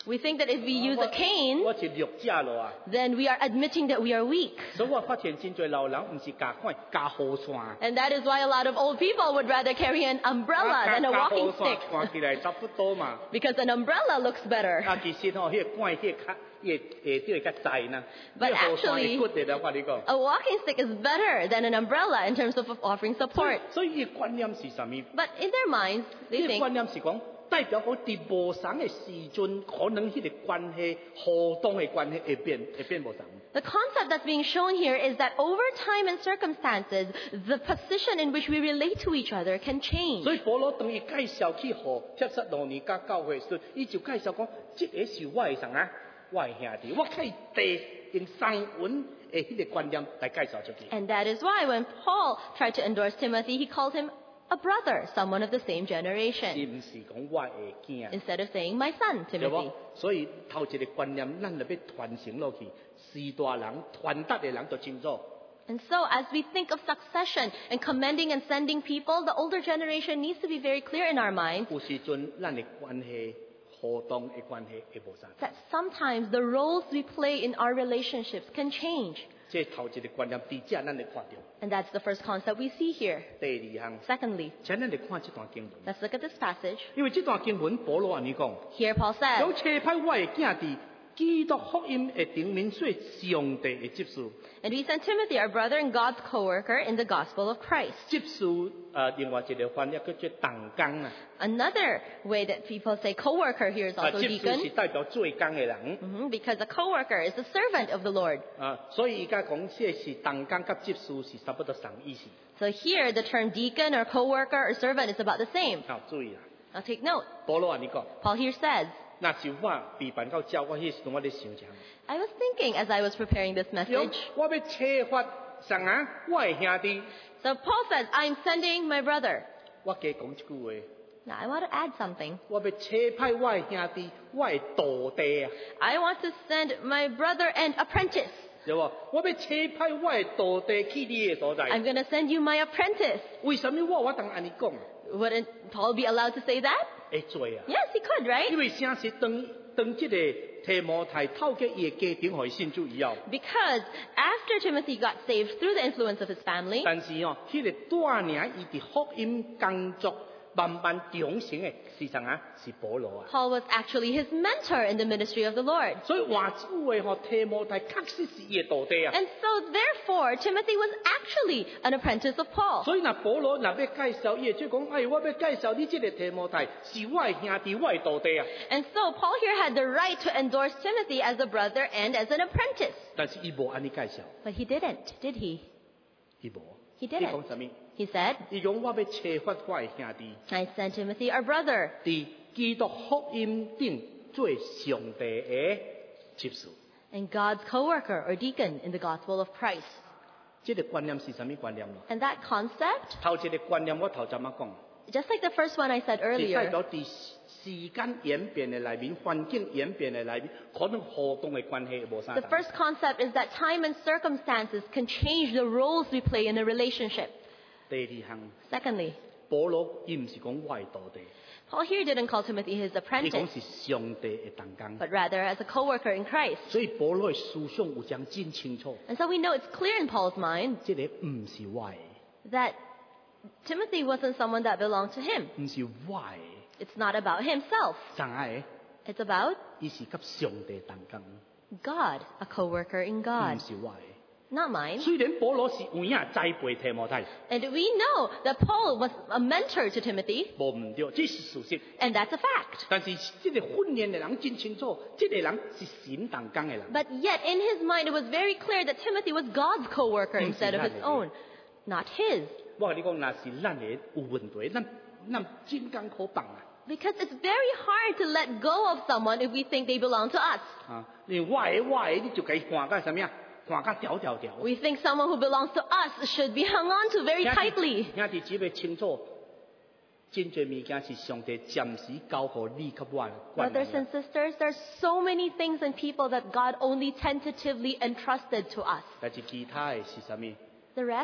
Speaker 2: We think that if we use a cane,
Speaker 1: 我是弱者咯啊。
Speaker 2: then we are admitting that we are weak.
Speaker 1: 所以我發現真多老人唔是架款架雨傘，
Speaker 2: And that is why a lot of old people would rather carry an umbrella than a
Speaker 1: 架
Speaker 2: walking
Speaker 1: 雨傘
Speaker 2: stick.
Speaker 1: 看起來差不多嘛。
Speaker 2: Because an umbrella looks better.
Speaker 1: 啊，其實吼，迄個管迄個較，迄個下底個較窄呢。
Speaker 2: But
Speaker 1: 迄個雨傘
Speaker 2: actually-
Speaker 1: 會骨的啦，我你講。
Speaker 2: A walking stick is better than an umbrella in terms of offering
Speaker 1: 所以
Speaker 2: support.
Speaker 1: 所以伊個觀念是啥物？
Speaker 2: But in their minds,
Speaker 1: 呢
Speaker 2: they
Speaker 1: 個
Speaker 2: think
Speaker 1: 觀念是講，代表講佇無相嘅時陣，可能迄個關係、互動嘅關係會變，會變無相。
Speaker 2: the concept that's being shown here is that over time and circumstances, the position in which we relate to each other can change.
Speaker 1: 所以保羅當伊介紹去互帖撒羅尼迦教會時，伊就介紹講，即個是我嘅啥啊，我嘅兄弟，我可以地用三文嘅迄個觀念來介紹出去。
Speaker 2: And that is why when Paul tried to endorse Timothy, he called him a brother, someone of the same
Speaker 1: 是
Speaker 2: generation,
Speaker 1: 唔是講我嘅囝？
Speaker 2: instead of saying my son,
Speaker 1: 對
Speaker 2: Timothy.
Speaker 1: 無？所以頭一個觀念，咱就要傳承落去，時大人、傳達嘅人就清楚。
Speaker 2: And so, as we think of succession and commending and sending people, the older generation needs to be very clear in our minds
Speaker 1: 有時陣，咱嘅關係、互動嘅關係會無相。
Speaker 2: that sometimes the roles we play in our relationships can change.
Speaker 1: 即係頭一個觀念，佇遮咱會看到。
Speaker 2: And that's the first concept we see here.
Speaker 1: 第二項，
Speaker 2: Secondly,
Speaker 1: 請咱嚟看這段經文，
Speaker 2: let's look at this passage.
Speaker 1: 因為這段經文保羅安尼講。
Speaker 2: Here Paul
Speaker 1: 有
Speaker 2: says,
Speaker 1: 車派我的囝佇基督福音的頂面說上帝的接受，
Speaker 2: and we sent Timothy, our brother and God's co-worker, in the gospel of Christ.
Speaker 1: 接受呃另外一個翻譯叫做同工啊，
Speaker 2: Another way that people say co-worker here is
Speaker 1: 啊
Speaker 2: also
Speaker 1: 接受是
Speaker 2: deacon,
Speaker 1: 代表做工的人
Speaker 2: Mhm, because a co-worker is the servant of the Lord.
Speaker 1: 啊，所以而家講這是同工甲接受是差不多同意思。
Speaker 2: So here, the term deacon or co-worker or servant is about the same.
Speaker 1: 好，注意啦，
Speaker 2: Now take note.
Speaker 1: 保羅安尼講，
Speaker 2: Paul here says,
Speaker 1: 那是我被辦到教我迄時陣我咧想講，
Speaker 2: I was thinking as I was preparing this
Speaker 1: 用
Speaker 2: message.
Speaker 1: 我要車發上啊，我的兄弟，
Speaker 2: So Paul says, I'm sending my brother.
Speaker 1: 我加講一句話，
Speaker 2: Now I want to add something.
Speaker 1: 我要車派我的兄弟，我的徒弟啊。
Speaker 2: I want to send my brother and apprentice.
Speaker 1: 對無？我要車派我的徒弟去你的所在。
Speaker 2: I'm going to send you my apprentice.
Speaker 1: 為什麼我我當安尼講？
Speaker 2: Wouldn't Paul be allowed to say that?
Speaker 1: 會做啊！
Speaker 2: Yes, he could,
Speaker 1: 因
Speaker 2: right?
Speaker 1: 為啥是當當這個提摩太透過伊的家庭互伊信主以後，
Speaker 2: Because after Timothy got saved through the influence of his family,
Speaker 1: 但是哦，迄、個帶領伊佇福音工作慢慢長成的是啥啊？是保羅啊！
Speaker 2: Paul was actually his mentor in the ministry of the Lord.
Speaker 1: 所以換句話吼，提摩太確實是伊的徒弟啊！
Speaker 2: And so therefore, Timothy was actually an apprentice of Paul.
Speaker 1: 所以若保羅若要介紹伊，就講：哎，我要介紹你這個提摩太是我的兄弟，我的徒弟啊！
Speaker 2: And so Paul here had the right to endorse Timothy as a brother and as an apprentice.
Speaker 1: 但是伊無安尼介紹，
Speaker 2: But he didn't, did he?
Speaker 1: 伊無。
Speaker 2: He
Speaker 1: 伊
Speaker 2: didn't.
Speaker 1: 講啥物？
Speaker 2: He said,
Speaker 1: 伊講我要車發我的兄弟。
Speaker 2: I sent Timothy, our brother,
Speaker 1: 伫基督福音頂做上帝的接受，
Speaker 2: and God's co-worker or deacon in the gospel of Christ.
Speaker 1: 這個觀念是啥物觀念咯？
Speaker 2: And that concept,
Speaker 1: 頭一個觀念我頭先仔講，
Speaker 2: just like the first one I said
Speaker 1: 是代
Speaker 2: earlier,
Speaker 1: 表伫時間演變嘅內面、環境演變嘅內面，可能互動嘅關係無啥
Speaker 2: the
Speaker 1: 同。
Speaker 2: first concept is that time and circumstances can change the roles we play in a relationship.
Speaker 1: 第二項，
Speaker 2: Secondly,
Speaker 1: 保羅伊唔是講我的徒弟，
Speaker 2: Paul here didn't call Timothy his
Speaker 1: 伊講
Speaker 2: apprentice,
Speaker 1: 是上帝嘅同工。
Speaker 2: but rather as a co-worker in Christ.
Speaker 1: 所以保羅嘅思想有講真清楚，
Speaker 2: And so we know it's clear in Paul's mind
Speaker 1: 這個唔是我的，
Speaker 2: that Timothy wasn't someone that belonged to him.
Speaker 1: 唔是我的，
Speaker 2: It's not about himself.
Speaker 1: 怎嘅？
Speaker 2: It's about
Speaker 1: 伊是甲上帝同工，
Speaker 2: God, a co-worker in
Speaker 1: 唔
Speaker 2: God,
Speaker 1: 是我的。
Speaker 2: not mine.
Speaker 1: 雖然保羅是有影栽培提摩太，
Speaker 2: And we know that Paul was a mentor to Timothy,
Speaker 1: 無唔對，這是事實。
Speaker 2: and that's a fact.
Speaker 1: 但是這個訓練的人真清楚，這個人是神同工的人，
Speaker 2: But yet, in his mind, it was very clear that Timothy was God's co-worker
Speaker 1: Mm,
Speaker 2: instead of his
Speaker 1: exactly.
Speaker 2: own, not his.
Speaker 1: 我跟你講，若是咱的有問題，咱咱真艱苦幫啊！
Speaker 2: Because it's very hard to let go of someone if we think they belong to us.
Speaker 1: 啊，你我的我的，你就給伊看到什麼呀？看到條條條。
Speaker 2: We think someone who belongs to us should be hung on to very tightly.
Speaker 1: 兄弟姊妹清楚，真濟物件是上帝暫時交予你給我的管
Speaker 2: Brothers
Speaker 1: 理
Speaker 2: and sisters, there's so many things and people that God only tentatively entrusted to us.
Speaker 1: 但是其他的是什麼？
Speaker 2: The rest,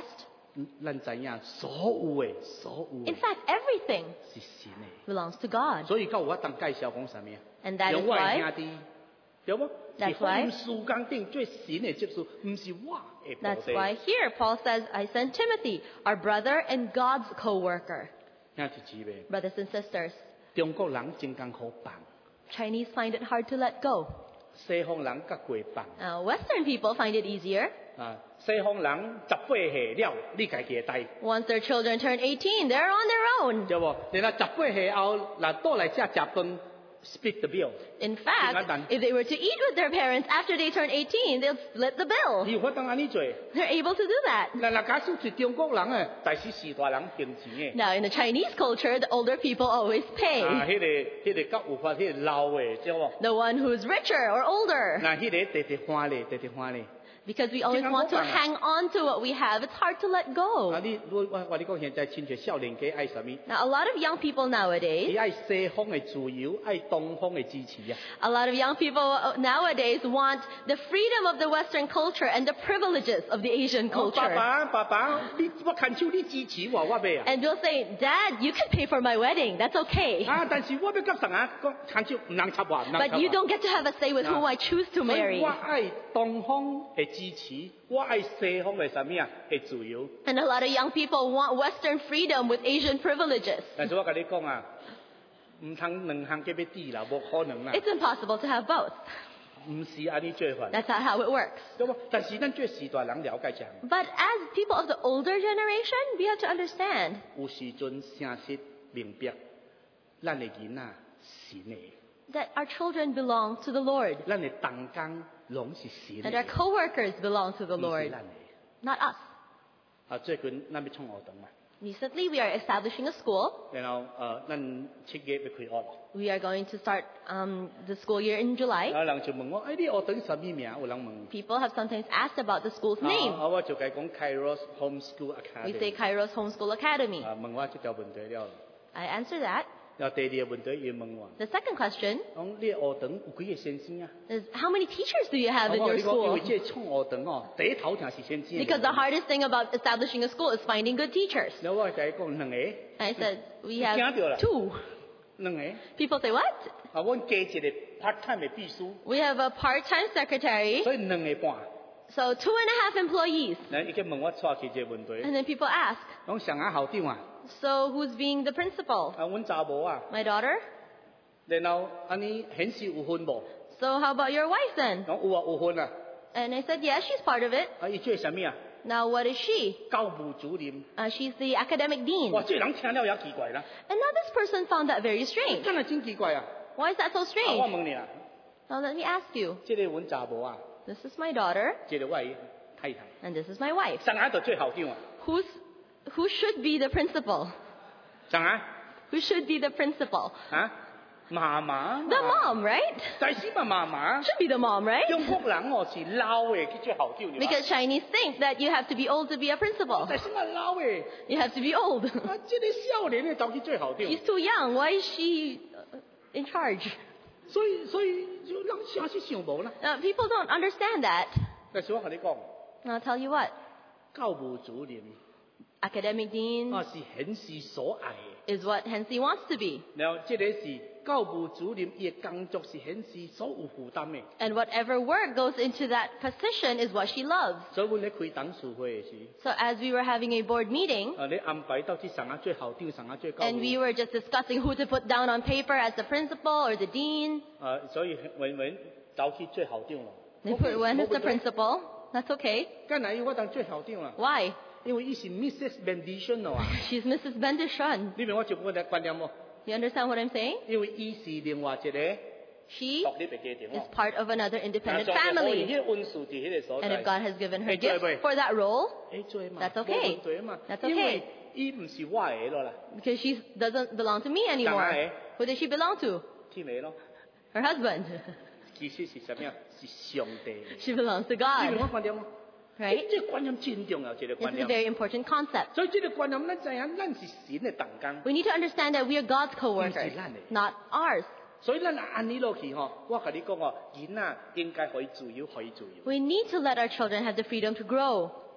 Speaker 1: 咱知影所有的所有
Speaker 2: In
Speaker 1: 的
Speaker 2: fact, everything
Speaker 1: 是神的，
Speaker 2: belongs to God.
Speaker 1: 所以到有法当介绍讲啥物啊？
Speaker 2: And that
Speaker 1: 用
Speaker 2: is
Speaker 1: 我的
Speaker 2: why
Speaker 1: 兄弟，对不？
Speaker 2: That's
Speaker 1: 是福音
Speaker 2: why-
Speaker 1: 事工顶最神的接触，唔是我的部
Speaker 2: That's
Speaker 1: 队。
Speaker 2: why here Paul says, I sent Timothy, our brother and God's co-worker.
Speaker 1: 兄弟姊妹，
Speaker 2: Brothers and sisters,
Speaker 1: 中国人真艰苦放，
Speaker 2: Chinese find it hard to let go.
Speaker 1: 西方人较过放。
Speaker 2: Uh, Western people find it easier.
Speaker 1: 啊，西方人十八岁了，你家己会带，
Speaker 2: Once their children turn eighteen, they're on their own.
Speaker 1: 对不？然后十八岁后，若倒来遮食饭 ，split the bill。
Speaker 2: In fact,
Speaker 1: Tingnan.
Speaker 2: if they were to eat with their parents after they turn eighteen, they'll split the bill.
Speaker 1: 你有法当安尼做？
Speaker 2: They're able to do that.
Speaker 1: 那若假使是中国人诶，但是时大人还钱诶。
Speaker 2: Now, in the Chinese culture, the older people always
Speaker 1: 啊，
Speaker 2: pay.
Speaker 1: 迄、个、迄、个较有法，迄、个老诶，对不？
Speaker 2: The one who's richer or older.
Speaker 1: 那迄个直直花咧，直直花咧。
Speaker 2: Because we always want to hang on to what we have. It's hard to let
Speaker 1: 啊，
Speaker 2: go.
Speaker 1: 你我我我你讲现在亲像少年家爱啥物？
Speaker 2: Now, a lot of young people
Speaker 1: 伊
Speaker 2: nowadays,
Speaker 1: 爱西方诶自由，爱东方诶支持啊。
Speaker 2: a lot of young people nowadays want the freedom of the Western culture and the privileges of the Asian
Speaker 1: 爸
Speaker 2: culture.
Speaker 1: 爸爸爸，你我牵手你支持我，我要啊。
Speaker 2: And they'll say, Dad, you can pay for my wedding. That's okay.
Speaker 1: 啊，但是我要甲谁啊？讲牵手唔能插我，唔能插
Speaker 2: But you
Speaker 1: 我。
Speaker 2: don't get to have a say with who I choose to
Speaker 1: 所以
Speaker 2: marry.
Speaker 1: 我爱东方诶支持，我爱西方诶啥物啊？诶自由。
Speaker 2: And a lot of young people want Western freedom with Asian privileges.
Speaker 1: 但是我甲你讲啊，唔通两项结要抵啦，无可能啦，
Speaker 2: It's impossible to have both.
Speaker 1: 唔是安尼做法，
Speaker 2: That's not how it works.
Speaker 1: 对不？但是咱做时代人了解这样，
Speaker 2: But as people of the older generation, we have to understand
Speaker 1: 有时阵诚实明白，咱诶囡仔神诶，
Speaker 2: that our children belong to the Lord.
Speaker 1: 咱诶同工拢是神
Speaker 2: And our
Speaker 1: 诶，
Speaker 2: co-workers belong to the
Speaker 1: 唔是
Speaker 2: Lord,
Speaker 1: 咱诶。
Speaker 2: not us.
Speaker 1: 啊，最近咱要创学堂嘛，
Speaker 2: Recently, we are establishing a school.
Speaker 1: 然後誒，咱七月要開學啦。
Speaker 2: We are going to start um, the school year in July.
Speaker 1: 啊，人就問我，誒，你學堂什麼名？有人問。
Speaker 2: People have sometimes asked about the school's name.
Speaker 1: 啊，我就解講 Kairos Homeschool
Speaker 2: We say
Speaker 1: Academy。
Speaker 2: Kairos Homeschool Academy.
Speaker 1: 啊，問我這條問題了。
Speaker 2: I answer that.
Speaker 1: 然後第二個問題要問我，
Speaker 2: The second question
Speaker 1: 講你學堂有幾個先生啊？
Speaker 2: is, how many teachers do you have in
Speaker 1: 我
Speaker 2: your
Speaker 1: 你講，因
Speaker 2: school?
Speaker 1: 為這創學堂哦，第一頭就係先生。
Speaker 2: Because the hardest thing about establishing a school is finding good teachers.
Speaker 1: 然後我就講兩個，
Speaker 2: I said, we
Speaker 1: 聽到啦。
Speaker 2: have two.
Speaker 1: 兩個。
Speaker 2: People say, what?
Speaker 1: 啊，我加一個 part time 嘅秘書，
Speaker 2: We have a part-time secretary,
Speaker 1: 所以兩個半。
Speaker 2: so two and a half employees.
Speaker 1: 然後伊個問我錯去這個問題，
Speaker 2: And then people ask,
Speaker 1: 講上下校長啊，
Speaker 2: so who's being the principal?
Speaker 1: 啊，阮查某啊。
Speaker 2: My daughter?
Speaker 1: 然後安尼顯示有分無？
Speaker 2: So how about your wife then?
Speaker 1: 講有啊有分啊，
Speaker 2: And I said, yes, she's part of it.
Speaker 1: 啊伊做啥物啊？
Speaker 2: Now what is she?
Speaker 1: 教務主任。
Speaker 2: Uh, she's the academic dean.
Speaker 1: 哇，這人聽了也奇怪啦，
Speaker 2: And now this person found that very strange.
Speaker 1: 真係真奇怪啊！
Speaker 2: Why is that so
Speaker 1: 啊，我
Speaker 2: strange?
Speaker 1: 問你啦，
Speaker 2: Now let me ask you.
Speaker 1: 這個阮查某啊，
Speaker 2: This is my daughter,
Speaker 1: 這個我的太太，
Speaker 2: and this is my wife.
Speaker 1: 上下就做校長啊，
Speaker 2: Who's, who should be the principal?
Speaker 1: 上下
Speaker 2: Who should be the principal?
Speaker 1: 啊，媽媽。
Speaker 2: The mom, right?
Speaker 1: 但是嘛媽媽，
Speaker 2: Should be the mom, right?
Speaker 1: 中國人哦是老嘅去做校長嘅嘛，
Speaker 2: Because Chinese think that you have to be old to be a principal.
Speaker 1: 但是嘛老嘅，
Speaker 2: You have to be old.
Speaker 1: 啊，這個少年嘅就去做校長，
Speaker 2: She's too young. Why is she uh, in charge?
Speaker 1: 所以所以就人誠實想無啦。
Speaker 2: Now, people don't understand that.
Speaker 1: 但是我同你講，
Speaker 2: And I'll tell you what.
Speaker 1: 教務主任
Speaker 2: Academic dean
Speaker 1: 啊是顯示所愛嘅。
Speaker 2: is what Hensi wants to be.
Speaker 1: 然後這個是教務主任伊嘅工作是顯示所有負擔嘅，
Speaker 2: And whatever work goes into that position is what she loves.
Speaker 1: 所以阮咧開董事會嘅時，
Speaker 2: So as we were having a board meeting,
Speaker 1: 啊，你安排到底誰啊做校長，誰啊做教
Speaker 2: and we
Speaker 1: 務，
Speaker 2: were just discussing who to put down on paper as the principal or the dean,
Speaker 1: 啊，所以永遠走去做校長咯。
Speaker 2: they put Wen as the principal. That's okay.
Speaker 1: 梗係要我當做校長啊，
Speaker 2: Why?
Speaker 1: 因為伊是 Missus Bendition 啊，
Speaker 2: She's Missus Bendishun.
Speaker 1: 你明我照顧嘅觀念喎，
Speaker 2: You understand what I'm saying?
Speaker 1: 因為伊是另外一個
Speaker 2: She
Speaker 1: 獨立嘅家庭
Speaker 2: is
Speaker 1: 喎。
Speaker 2: part of another independent
Speaker 1: 啊所以可以
Speaker 2: family.
Speaker 1: 迄個恩賜喺迄個所
Speaker 2: And
Speaker 1: 在
Speaker 2: if，God has given her
Speaker 1: 你做
Speaker 2: gifts
Speaker 1: 袂
Speaker 2: for that role,
Speaker 1: 誒做嘛，
Speaker 2: That's
Speaker 1: 冇
Speaker 2: okay.
Speaker 1: 問題啊嘛，
Speaker 2: That's
Speaker 1: 因
Speaker 2: okay.
Speaker 1: 為伊唔是我嘅咯啦，
Speaker 2: because she doesn't belong to me anymore.
Speaker 1: Tama eh.
Speaker 2: Who does she belong to?
Speaker 1: 天嘅咯，
Speaker 2: Her husband.
Speaker 1: 其實是什麼啊？是上帝。
Speaker 2: She belongs to
Speaker 1: 你明我
Speaker 2: God.
Speaker 1: 觀點嗎？
Speaker 2: Right?
Speaker 1: 這個觀念真重要，這個
Speaker 2: This
Speaker 1: 觀
Speaker 2: is a
Speaker 1: 念。
Speaker 2: very important concept.
Speaker 1: 所以這個觀念，咱知影，咱是神嘅同工。
Speaker 2: We need to understand that we are God's co-workers,
Speaker 1: 不是咱的。
Speaker 2: not ours.
Speaker 1: 所以咱按呢落去吼，我跟你講哦，囡仔應該可以自由，可以自由。
Speaker 2: We need to let our children have the freedom to grow.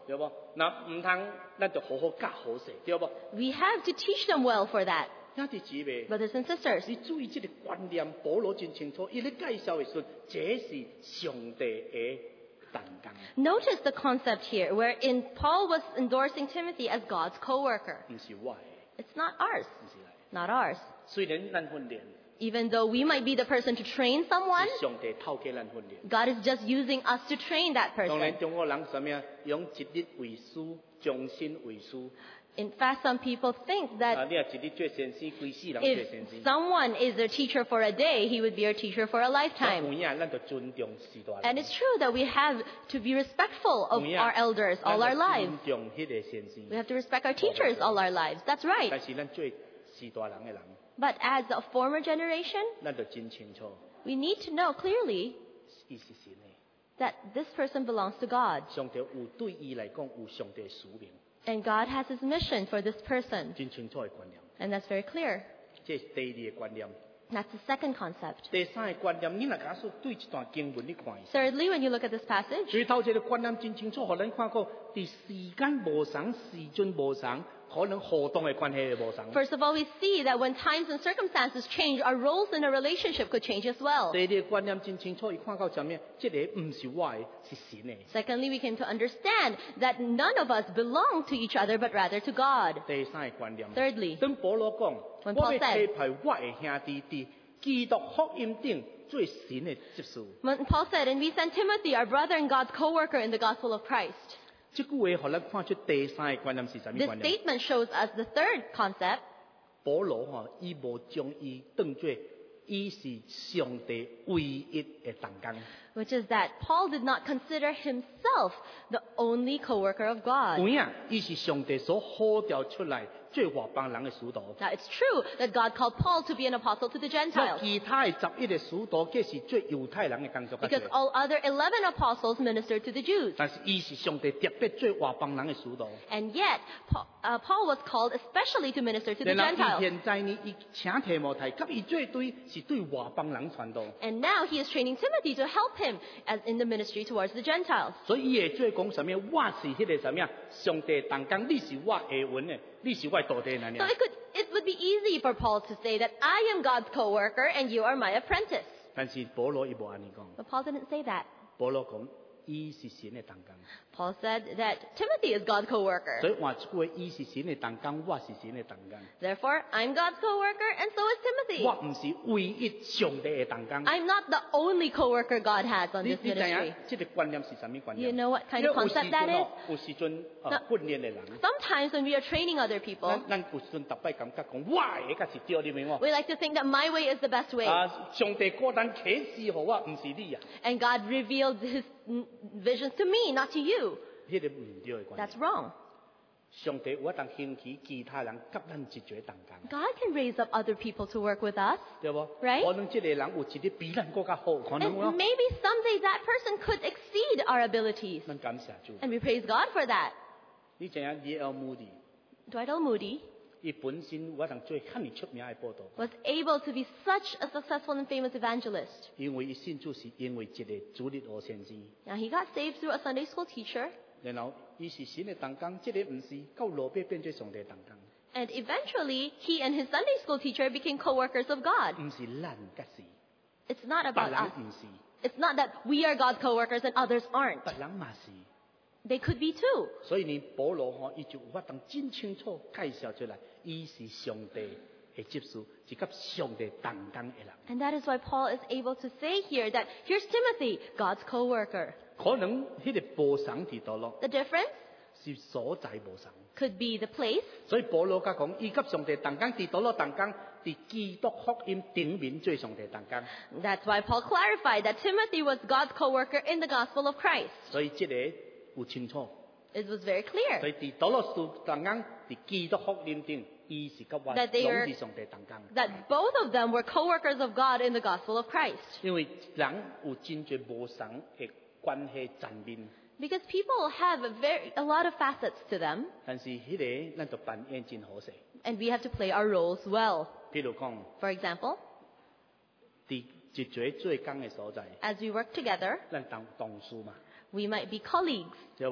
Speaker 1: 对不？那唔通咱就好好教好势，对不？
Speaker 2: We have to teach them well for that.
Speaker 1: 兄弟姊妹，
Speaker 2: Brothers and sisters,
Speaker 1: 你注意这个观念，保罗真清楚，伊咧介绍的时候，这是上帝的同工，
Speaker 2: notice the concept here, wherein Paul was endorsing Timothy as God's co-worker.
Speaker 1: 唔是我的，
Speaker 2: It's not ours,
Speaker 1: 唔是来。
Speaker 2: not ours.
Speaker 1: 虽然咱训练，
Speaker 2: Even though we might be the person to train someone,
Speaker 1: 是上帝透过咱训练。
Speaker 2: God is just using us to train that
Speaker 1: 当然，
Speaker 2: person.
Speaker 1: 中国人什么样，用一日为师，终身为师。
Speaker 2: In fact, some people think
Speaker 1: 啊，
Speaker 2: that
Speaker 1: 你若一日做先生，规世人做先
Speaker 2: if
Speaker 1: 生。
Speaker 2: someone is a teacher for a day, he would be a teacher for a
Speaker 1: 有
Speaker 2: lifetime.
Speaker 1: 影，咱就尊重士大
Speaker 2: And
Speaker 1: 人。
Speaker 2: it's true that we have to be respectful of
Speaker 1: 有影
Speaker 2: our elders all our
Speaker 1: 咱就
Speaker 2: lives.
Speaker 1: 尊重迄个先生。
Speaker 2: We have to respect our teachers all our lives. That's
Speaker 1: 但
Speaker 2: right.
Speaker 1: 是咱做士大人的人，
Speaker 2: But as a former generation,
Speaker 1: 咱就真清楚，
Speaker 2: we need to know clearly
Speaker 1: 伊是神的。
Speaker 2: that this person belongs to God.
Speaker 1: 上帝有对伊来讲有上帝的使命，
Speaker 2: And God has his mission for this person.
Speaker 1: 真清楚的观念。
Speaker 2: And that's very clear.
Speaker 1: 这是第二个观念。
Speaker 2: That's the second concept.
Speaker 1: 第三个观念，你若假说对这段经文你看一下，
Speaker 2: Thirdly, when you look at this passage,
Speaker 1: 最头这个观念真清楚，互咱看过，伫时间无同、时阵无同，可能互动的关系也无同。
Speaker 2: first of all, we see that when times and circumstances change, our roles in a relationship could change as well.
Speaker 1: 第二个观念真清楚，伊看到什么？这个唔是我的，是神的。
Speaker 2: Secondly, we came to understand that none of us belong to each other, but rather to God.
Speaker 1: 第三个观念。
Speaker 2: Thirdly,
Speaker 1: 当保罗讲，
Speaker 2: When
Speaker 1: 我
Speaker 2: Paul
Speaker 1: 要
Speaker 2: said-
Speaker 1: 安排我的兄弟伫基督福音顶做神的接受。
Speaker 2: when Paul said, and we sent Timothy, our brother and God's co-worker in the gospel of Christ.
Speaker 1: 这句话，互咱看出第三个观念是什么
Speaker 2: This
Speaker 1: 观念？
Speaker 2: statement shows us the third concept,
Speaker 1: 保罗吼，伊无将伊当作伊是上帝唯一的同工。
Speaker 2: which is that Paul did not consider himself the only co-worker of God.
Speaker 1: 有影，伊是上帝所呼召出来做外邦人的使徒。
Speaker 2: Now, it's true that God called Paul to be an apostle to the
Speaker 1: 那
Speaker 2: Gentiles,
Speaker 1: 其他的十一个使徒，皆是做犹太人的工作较
Speaker 2: because
Speaker 1: 多。
Speaker 2: all other eleven apostles ministered to the Jews.
Speaker 1: 但是伊是上帝特别做外邦人的使徒。
Speaker 2: And yet, Paul, uh, Paul was called especially to minister to the
Speaker 1: 然后伊
Speaker 2: Gentiles.
Speaker 1: 现在呢，伊请提摩太，甲伊做对是对外邦人传道。
Speaker 2: And now he is training Timothy to help him as in the ministry towards the Gentiles.
Speaker 1: 所以伊会做讲什么？我是迄个什么？上帝同工，你是我下文的，你是我的徒弟那
Speaker 2: So
Speaker 1: 样。
Speaker 2: it could, it would be easy for Paul to say that I am God's co-worker and you are my apprentice.
Speaker 1: 但是保罗伊无安尼讲，
Speaker 2: But Paul didn't say that.
Speaker 1: 保罗讲伊是神的同工。
Speaker 2: Paul said that Timothy is God's co-worker.
Speaker 1: 所以换一句话，伊是神的同工，我是神的同工。
Speaker 2: Therefore, I'm God's co-worker and so is Timothy.
Speaker 1: 我唔是唯一上帝的同工。
Speaker 2: I'm not the only co-worker God has on
Speaker 1: 你
Speaker 2: this
Speaker 1: 你知
Speaker 2: ministry.
Speaker 1: 影这个观念是什么观
Speaker 2: You
Speaker 1: 念？
Speaker 2: know what kind
Speaker 1: 因
Speaker 2: of
Speaker 1: 为有时
Speaker 2: concept
Speaker 1: 阵
Speaker 2: that is?
Speaker 1: 哦，有时阵呃
Speaker 2: No.
Speaker 1: 训练的人，
Speaker 2: Sometimes when we are training other people,
Speaker 1: 咱咱有时阵逐摆感觉讲，我的才是对的，明无？
Speaker 2: we like to think that my way is the best way.
Speaker 1: 啊，上帝果然启示互我，唔是你啊，
Speaker 2: And God revealed his mm, visions to me, not to you.
Speaker 1: 迄个唔对的观
Speaker 2: That's
Speaker 1: 念。
Speaker 2: wrong.
Speaker 1: 上帝有法当兴起其他人甲咱一做同工，
Speaker 2: God can raise up other people to work with us.
Speaker 1: 对无？
Speaker 2: Right.
Speaker 1: 可能这个人有一日比咱更加好，可
Speaker 2: And
Speaker 1: 能哦。
Speaker 2: maybe someday that person could exceed our abilities.
Speaker 1: 咱感谢主。
Speaker 2: And we praise God for that.
Speaker 1: 你知影 D L Moody，
Speaker 2: Dwight L. Moody
Speaker 1: 伊本身有法当做遐尼出名的报道，
Speaker 2: was able to be such a successful and famous evangelist.
Speaker 1: 因为伊信主是因为一个主日学先知。
Speaker 2: Now, he got saved through a Sunday school teacher.
Speaker 1: 然后，伊是神的同工，这个唔是到路边变做上帝的同工，
Speaker 2: And eventually, he and his Sunday school teacher became co-workers of God.
Speaker 1: 唔是咱甲是，
Speaker 2: It's not
Speaker 1: 别
Speaker 2: about
Speaker 1: 人
Speaker 2: us.
Speaker 1: 唔是，
Speaker 2: It's not that we are God's co-workers and others aren't.
Speaker 1: 别人嘛是。
Speaker 2: They could be too.
Speaker 1: 所以呢，保罗吼，伊就有法当真清楚介绍出来，伊是上帝的接受，是甲上帝同工的人。
Speaker 2: And that is why Paul is able to say here that here's Timothy, God's co-worker.
Speaker 1: 可能迄个无常伫倒落，
Speaker 2: The difference
Speaker 1: 是所在无常。
Speaker 2: could be the place.
Speaker 1: 所以保罗甲讲，伊甲上帝同工，伫倒落同工，伫基督福音顶面做上帝同工。
Speaker 2: That's why Paul clarified that Timothy was God's co-worker in the gospel of Christ.
Speaker 1: 所以这个有清楚。
Speaker 2: It was very
Speaker 1: 所
Speaker 2: clear
Speaker 1: 以伫倒落事同工，伫基督福音顶，伊是甲我
Speaker 2: That they are-
Speaker 1: 拢是上帝同工。
Speaker 2: that both of them were co-workers of God in the gospel of Christ.
Speaker 1: 因为人有真侪无常的关系层面，
Speaker 2: Because people have a, very, a lot of facets to them,
Speaker 1: 但是迄个咱就扮演真好势。
Speaker 2: and we have to play our roles well.
Speaker 1: 譬如讲，
Speaker 2: For example,
Speaker 1: 伫一做做工的所在，
Speaker 2: as we work together,
Speaker 1: 咱当同事嘛，
Speaker 2: we might be colleagues.
Speaker 1: 对无？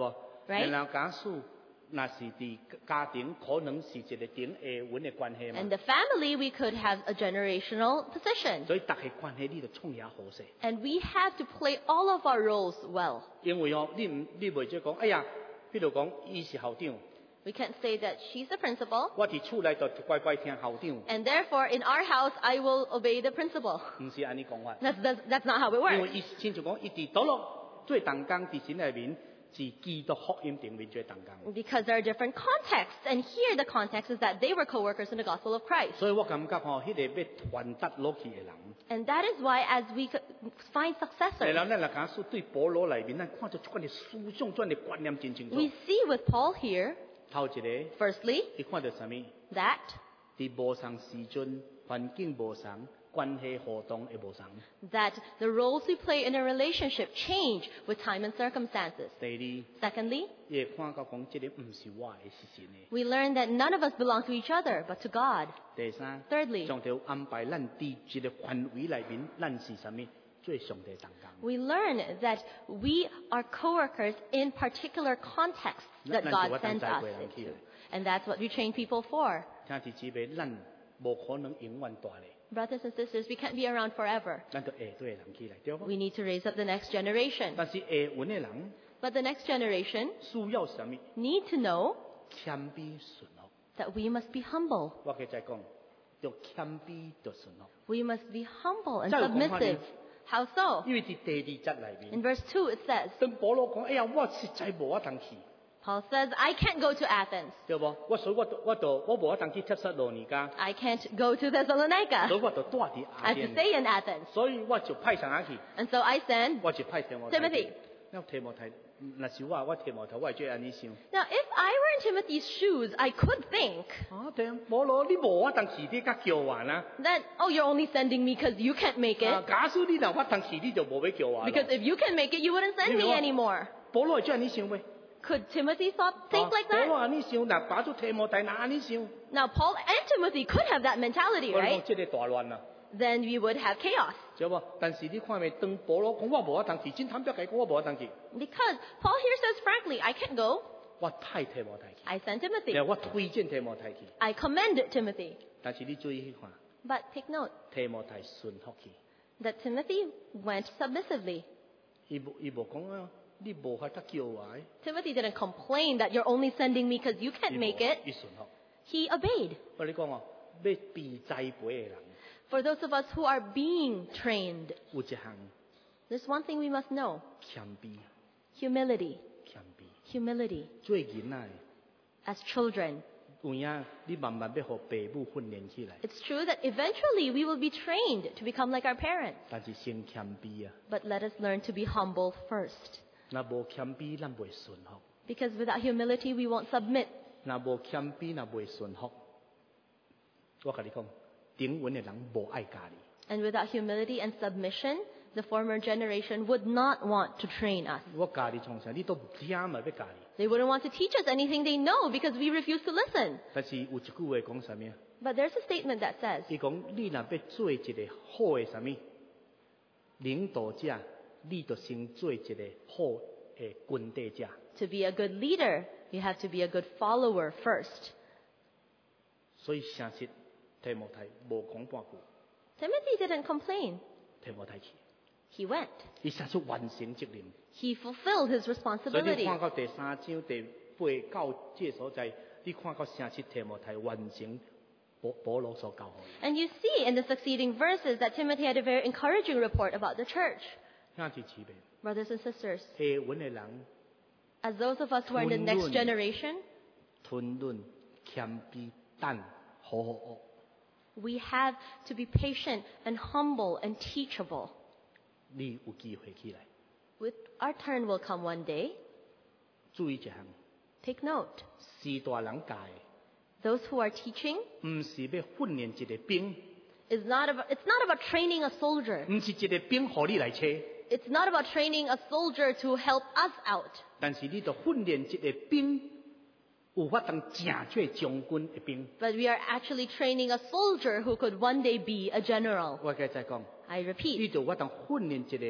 Speaker 2: right?
Speaker 1: 然後假使那是伫家庭，可能是一個頂下文嘅關係嘛
Speaker 2: In。the family, we could have a generational position.
Speaker 1: 所以大家關係你就創也好勢。
Speaker 2: And we have to play all of our roles well.
Speaker 1: 因為哦，你唔你袂即講，哎呀，譬如講，伊是校長，
Speaker 2: We can't say that she's the principal,
Speaker 1: 我伫厝內就乖乖聽校長，
Speaker 2: and therefore in our house I will obey the principal.
Speaker 1: 唔是安尼講法。
Speaker 2: That's, that's, that's not how it
Speaker 1: 因為
Speaker 2: works.
Speaker 1: 伊親像講，伊佇倒落做同工佇神內面，是基督福音頂面做同工。
Speaker 2: Because there are different contexts, and here the context is that they were co-workers in the gospel of Christ.
Speaker 1: 所以我感覺吼，迄、個要傳達落去嘅人，
Speaker 2: And that is why as we could find
Speaker 1: 然
Speaker 2: successors,
Speaker 1: 後咱若假使對保羅內面，咱看到這款嘅思想、這款嘅觀念真清楚。
Speaker 2: we see with Paul here,
Speaker 1: 頭一個，
Speaker 2: firstly,
Speaker 1: 伊看到啥物？
Speaker 2: that
Speaker 1: 佇無同時陣，環境無同，關係互動會無同。
Speaker 2: that the roles we play in a relationship change with time and circumstances.
Speaker 1: 第
Speaker 2: Secondly,
Speaker 1: 二，伊會看到講，這個唔是我嘅是神嘅。
Speaker 2: we learn that none of us belong to each other but to God.
Speaker 1: 第三，
Speaker 2: Thirdly,
Speaker 1: 上帝安排咱佇一個範圍內面，咱是啥物？做上帝同工。
Speaker 2: we learn that we are co-workers in particular contexts that
Speaker 1: 咱-
Speaker 2: God
Speaker 1: 咱就
Speaker 2: sends
Speaker 1: 我
Speaker 2: us
Speaker 1: 等待過人去
Speaker 2: into.
Speaker 1: 了。
Speaker 2: And that's what we train people for.
Speaker 1: 聽住姊妹，咱無可能永遠大咧，
Speaker 2: Brothers and sisters, we can't be around forever.
Speaker 1: 咱就下對人起來，對不？
Speaker 2: We need to raise up the next generation.
Speaker 1: 但是下運嘅人
Speaker 2: But the next generation
Speaker 1: 需要啥物？
Speaker 2: need to know
Speaker 1: 謙卑順服。
Speaker 2: that we must be humble.
Speaker 1: 我嘅再講，要謙卑就順服。
Speaker 2: We must be humble and
Speaker 1: 再有講法呢？
Speaker 2: submissive. How so?
Speaker 1: 因為喺第二節內面，
Speaker 2: In verse two it says,
Speaker 1: 當保羅講：哎呀，我實在無法通去，
Speaker 2: Paul says, I can't go to Athens.
Speaker 1: 對不？我所以我就我就我無法通去帖撒羅尼迦，
Speaker 2: I can't go to
Speaker 1: 所以
Speaker 2: Thessalonica.
Speaker 1: 我就住喺
Speaker 2: I
Speaker 1: 雅
Speaker 2: have to
Speaker 1: 典。
Speaker 2: stay in Athens.
Speaker 1: 所以我就派上下去，
Speaker 2: And so I send
Speaker 1: 我就派提摩太。
Speaker 2: Timothy.
Speaker 1: 那提摩太，若是我，我提摩太，我會做安尼想。
Speaker 2: Now, if I were in Timothy's shoes, I could think
Speaker 1: 啊，對啊，保羅你無法通去，你甲叫還啊？
Speaker 2: that, oh, you're only sending me because you can't make
Speaker 1: 啊，
Speaker 2: it.
Speaker 1: 假使你若法通去，你就無要叫還。
Speaker 2: Because if you can make it, you wouldn't send me anymore.
Speaker 1: 保羅會做安尼想咩？
Speaker 2: Could Timothy thought, think like
Speaker 1: 保
Speaker 2: that?
Speaker 1: 羅安尼想，若把住提摩太，若安尼想，
Speaker 2: Now, Paul and Timothy could have that mentality,
Speaker 1: 我講
Speaker 2: right?
Speaker 1: 即個大亂啊！
Speaker 2: Then we would have chaos.
Speaker 1: 對不？但是你看未，當保羅講我無法通去，真坦白講我無法通去，
Speaker 2: Because Paul here says, frankly, I can't go.
Speaker 1: 我派提摩太去，
Speaker 2: I send Timothy.
Speaker 1: 然後我推薦提摩太去。
Speaker 2: I commend Timothy.
Speaker 1: 但是你注意去看，
Speaker 2: But take note
Speaker 1: 提摩太順服去，
Speaker 2: that Timothy went submissively.
Speaker 1: 伊無伊無講啊，你無法得叫我的。
Speaker 2: Timothy didn't complain that you're only sending me because you can't
Speaker 1: 伊無
Speaker 2: make it.
Speaker 1: 伊順服。
Speaker 2: He obeyed.
Speaker 1: 我你講哦，要被栽培嘅人
Speaker 2: For those of us who are being trained,
Speaker 1: 有一項
Speaker 2: there's one thing we must know.
Speaker 1: 謙卑，
Speaker 2: Humility.
Speaker 1: 謙卑。
Speaker 2: Humility.
Speaker 1: 做囡仔
Speaker 2: As children.
Speaker 1: 有影，你慢慢要互父母訓練起來，
Speaker 2: It's true that eventually we will be trained to become like our parents.
Speaker 1: 但是先謙卑啊！
Speaker 2: But let us learn to be humble first.
Speaker 1: 若無謙卑，咱袂順服；
Speaker 2: Because without humility, we won't submit.
Speaker 1: 若無謙卑，若袂順服。我甲你講，頂穩嘅人無愛教你。
Speaker 2: And without humility and submission, the former generation would not want to train us.
Speaker 1: 我教你從啥，你都唔聽嘛，要教你。
Speaker 2: They wouldn't want to teach us anything they know because we refuse to listen.
Speaker 1: 但是有一句話講啥物啊？
Speaker 2: But there's a statement that says,
Speaker 1: 伊講你若要做一個好嘅啥物領導者，你就先做一個好嘅軍隊者。
Speaker 2: to be a good leader, you have to be a good follower first.
Speaker 1: 所以誠實提摩太無講半句，
Speaker 2: Timothy didn't complain.
Speaker 1: 提摩太去，
Speaker 2: He went.
Speaker 1: 伊寫出完成責任。
Speaker 2: He fulfilled his
Speaker 1: 所以
Speaker 2: responsibility.
Speaker 1: 你看到第三章第八到這個所在，你看到誠實提摩太完成保保羅所教嘅。
Speaker 2: And you see in the succeeding verses that Timothy had a very encouraging report about the church.
Speaker 1: 聽住姊妹，
Speaker 2: Brothers and sisters,
Speaker 1: 下穩嘅人
Speaker 2: as those of us who are in the next
Speaker 1: Tunlun.
Speaker 2: generation,
Speaker 1: 吞論謙卑等好好學。
Speaker 2: we have to be patient and humble and teachable.
Speaker 1: 你有機會起來，
Speaker 2: With our turn will come one day.
Speaker 1: 注意一項，
Speaker 2: Take note.
Speaker 1: 是大人教嘅，
Speaker 2: Those who are teaching
Speaker 1: 唔是要訓練一個兵，
Speaker 2: is not about, it's not about training a soldier.
Speaker 1: 唔是一個兵互你來車，
Speaker 2: It's not about training a soldier to help us out.
Speaker 1: 但是你就訓練一個兵，有法當正做將軍嘅兵。
Speaker 2: But we are actually training a soldier who could one day be a general.
Speaker 1: 我嘅再講，
Speaker 2: I
Speaker 1: 你
Speaker 2: repeat,
Speaker 1: 就有法當訓練一個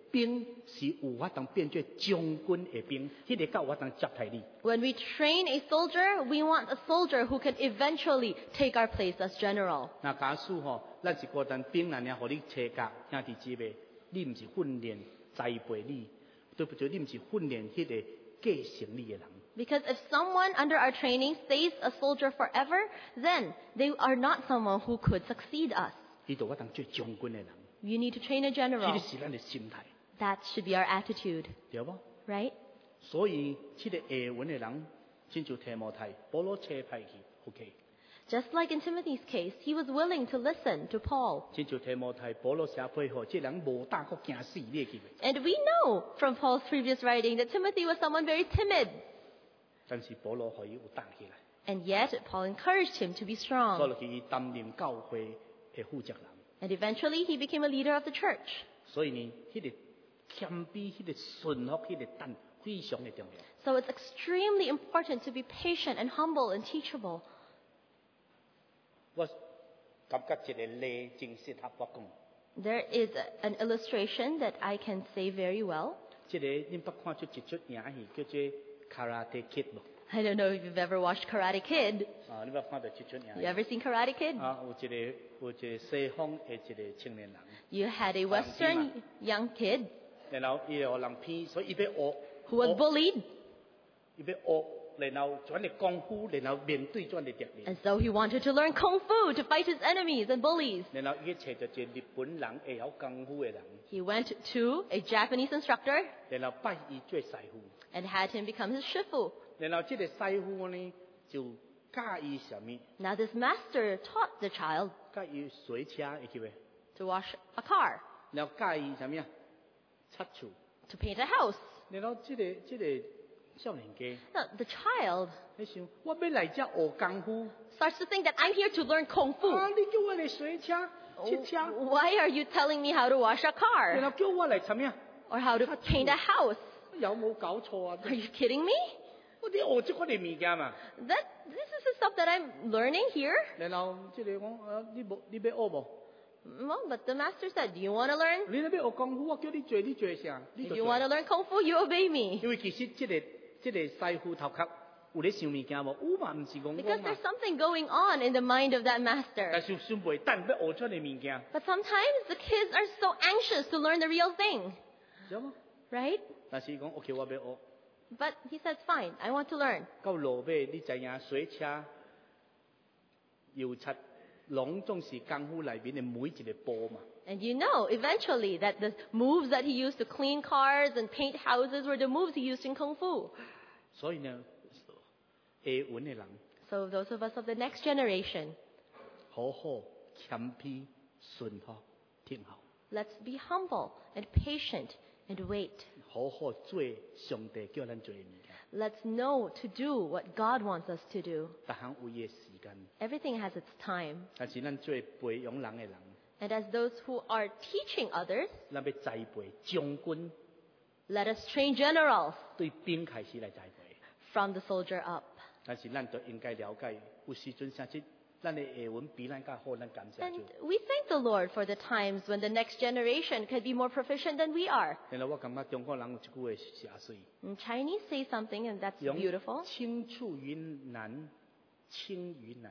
Speaker 1: 兵是有法当变做将軍的兵，迄、那個才有法當接替你。
Speaker 2: When we train a soldier, we want a soldier who can eventually take our place as general.
Speaker 1: 那假使吼，咱是孤單兵，人家互你車甲兄弟姊妹，你毋是訓練栽培你，對不對？你毋是訓練迄個繼承你的人。
Speaker 2: Because if someone under our training stays a soldier forever, then they are not someone who could succeed us.
Speaker 1: 伊就法當做將軍的人，
Speaker 2: You need to train a
Speaker 1: 呢
Speaker 2: general.
Speaker 1: 個是咱的心態，
Speaker 2: That should be our attitude,
Speaker 1: 對無？
Speaker 2: right?
Speaker 1: 所以，這個下文的人，親像提摩太，保羅車派去 ，OK。
Speaker 2: Just like in Timothy's case, he was willing to listen to Paul.
Speaker 1: 親像提摩太，保羅寫配合，這人無膽國驚死，你會記袂？
Speaker 2: And we know from Paul's previous writing that Timothy was someone very timid.
Speaker 1: 但是保羅可以有膽起來，
Speaker 2: And yet, Paul encouraged him to be
Speaker 1: 所
Speaker 2: strong.
Speaker 1: 以佢擔任教會的負責人。
Speaker 2: And eventually, he became a leader of the church.
Speaker 1: 所以呢，迄、那個謙卑、迄、那個順服、迄、那個等非常的重要。
Speaker 2: So it's extremely important to be patient and humble and teachable.
Speaker 1: 我感覺一個例真適合我講。
Speaker 2: There is a- an illustration that I can say very well.
Speaker 1: 即、這個恁捌看出一出影戲叫做《Karate Kid》無？
Speaker 2: I don't know if you've ever watched Karate Kid.
Speaker 1: 啊，你捌看到這出影
Speaker 2: You
Speaker 1: 戲？
Speaker 2: ever seen Karate Kid?
Speaker 1: 啊，有一個有一個西方的一個青年人，
Speaker 2: You had a Western young kid
Speaker 1: 然後伊互人騙，所以伊要學，
Speaker 2: who was
Speaker 1: 學
Speaker 2: bullied,
Speaker 1: 伊要學，然後轉嚟功夫，然後面對轉嚟敵人，
Speaker 2: and so he wanted to learn kung fu to fight his enemies and bullies.
Speaker 1: 然後伊去找到一個日本人會曉功夫的人，
Speaker 2: He went to a Japanese instructor
Speaker 1: 然後拜伊做師傅，
Speaker 2: and had him become his shifu.
Speaker 1: 然後這個師傅呢就教伊什麼？
Speaker 2: Now this master taught the child
Speaker 1: 教伊水車會記袂？
Speaker 2: to wash a car,
Speaker 1: 然後教伊什麼啊？擦厝，
Speaker 2: to paint a house.
Speaker 1: 然後這個這個少年家，
Speaker 2: Now the child
Speaker 1: 你想我要來這學功夫，
Speaker 2: starts to think that I'm here to learn kung
Speaker 1: 啊，
Speaker 2: fu.
Speaker 1: 你叫我嚟水車、切車，
Speaker 2: Why are you telling me how to wash a
Speaker 1: 然
Speaker 2: car
Speaker 1: 後叫我嚟什麼啊？
Speaker 2: or how to paint a house?
Speaker 1: 有冇搞錯啊？
Speaker 2: Are you kidding me?
Speaker 1: 我啲學即款嘅物件嘛，
Speaker 2: That this is the stuff that I'm learning here.
Speaker 1: 然後即個講啊，你冇你要學無？
Speaker 2: Well, but the master said, "Do you want to learn?
Speaker 1: 你要學功夫，我叫你做，你做啥？你
Speaker 2: If
Speaker 1: 就
Speaker 2: you
Speaker 1: 做
Speaker 2: want。to learn kung fu, you obey me."
Speaker 1: 因為其實即、個即、個師傅頭殼有咧想物件無？有嘛，毋是講
Speaker 2: Because
Speaker 1: 講嘛
Speaker 2: there's。something going on in the mind of that
Speaker 1: 但
Speaker 2: master.
Speaker 1: 是想袂等要學出嚟物件，
Speaker 2: But sometimes the kids are so anxious to learn the real thing,
Speaker 1: 知冇？
Speaker 2: right?
Speaker 1: 但是講 OK，我要學。
Speaker 2: But he says, "Fine, I want to learn."
Speaker 1: 到路尾，你知影水車、油漆，攏總是功夫內面嘅每一個步嘛。
Speaker 2: And you know, eventually, that the moves that he used to clean cars and paint houses were the moves he used in kung fu.
Speaker 1: 所以呢，下文嘅人
Speaker 2: So those of us of the next generation,
Speaker 1: 好好謙卑、順服、聽候，
Speaker 2: let's be humble and patient and wait.
Speaker 1: 好好做上帝叫咱做嘅物件。
Speaker 2: Let's know to do what God wants us to do.
Speaker 1: 逐項有伊嘅時間，
Speaker 2: Everything has its time.
Speaker 1: 但是咱做培養人嘅人，
Speaker 2: And as those who are teaching others,
Speaker 1: 咱要栽培將軍，
Speaker 2: let us train generals
Speaker 1: 對兵開始來栽培。
Speaker 2: from the soldier up.
Speaker 1: 但是咱就應該了解，有時陣甚至咱嘅下文比咱較好，咱感謝
Speaker 2: And
Speaker 1: 主。
Speaker 2: we thank the Lord for the times when the next generation could be more proficient than we are.
Speaker 1: 然後我感覺中國人有一句話是真水。
Speaker 2: And Chinese say something, and that's
Speaker 1: 用
Speaker 2: beautiful,
Speaker 1: 青出於藍，青於藍，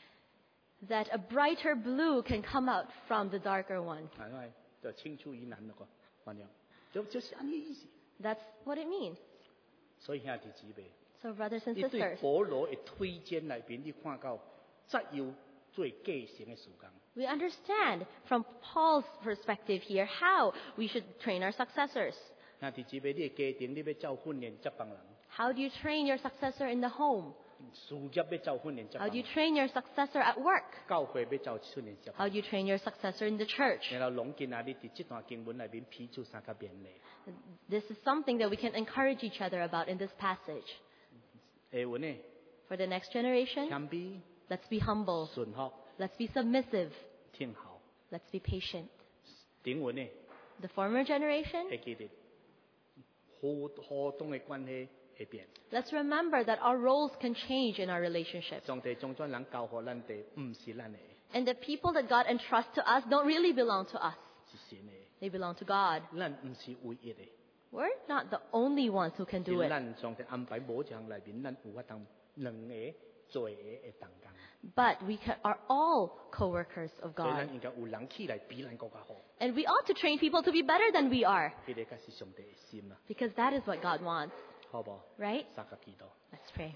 Speaker 2: that a brighter blue can come out from the darker one.
Speaker 1: 係咪？就青出於藍嗰個反樣，就就是咁嘅意思。
Speaker 2: That's what it means.
Speaker 1: 所以兄弟姊妹，
Speaker 2: So brothers and
Speaker 1: 你對
Speaker 2: sisters,
Speaker 1: 保羅嘅推薦裏邊，你看到只有最繼承嘅時間。
Speaker 2: we understand from Paul's perspective here how we should train our successors.
Speaker 1: 兄弟姊妹，你嘅家庭你要照訓練接班人，
Speaker 2: How do you train your successor in the home?
Speaker 1: 事業要照訓練接
Speaker 2: How
Speaker 1: 班
Speaker 2: do you
Speaker 1: 人，
Speaker 2: train your successor at work?
Speaker 1: 教會要照訓練接
Speaker 2: How
Speaker 1: 班
Speaker 2: do you train your successor in the church?
Speaker 1: 然後攏見啊，你伫這段經文裏邊批出三個便利。
Speaker 2: This is something that we can encourage each other about in this passage.
Speaker 1: 下文呢，
Speaker 2: For the next generation,
Speaker 1: 謙卑、
Speaker 2: let's be humble.
Speaker 1: 順服、
Speaker 2: Let's be submissive.
Speaker 1: 聽候。
Speaker 2: Let's be patient.
Speaker 1: 頂文呢，
Speaker 2: The former generation,
Speaker 1: 會記得互互動嘅關係會變。
Speaker 2: let's remember that our roles can change in our relationships.
Speaker 1: 上帝將專人交予咱哋，唔是咱嘅，
Speaker 2: And the people that God entrusts to us don't really belong to us.
Speaker 1: 是神嘅。
Speaker 2: They belong to God.
Speaker 1: 咱唔是唯一嘅，
Speaker 2: We're not the only ones who can do it.
Speaker 1: 咱上帝安排某一項裏面，咱有法當兩個、做個會同工，
Speaker 2: But we ca- are all co-workers of
Speaker 1: 所以
Speaker 2: God.
Speaker 1: 咱應該有人起來比咱更加好，
Speaker 2: And we ought to train people to be better than we are.
Speaker 1: 呢個才是上帝嘅心啊，
Speaker 2: Because that is what God wants,
Speaker 1: 好唔好？
Speaker 2: right?
Speaker 1: 三個祈禱。
Speaker 2: Let's pray.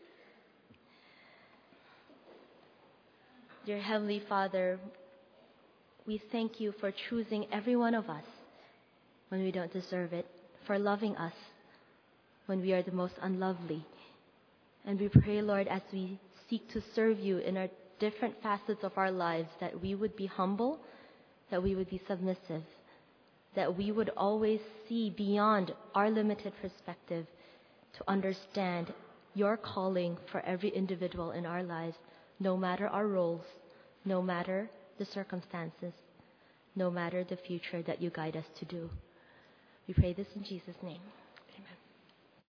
Speaker 2: Dear Heavenly Father, we thank you for choosing every one of us when we don't deserve it, for loving us when we are the most unlovely. And we pray, Lord, as we seek to serve you in our different facets of our lives, that we would be humble, that we would be submissive, that we would always see beyond our limited perspective to understand your calling for every individual in our lives, no matter our roles, no matter the circumstances, no matter the future that you guide us to do. We pray this in Jesus' name.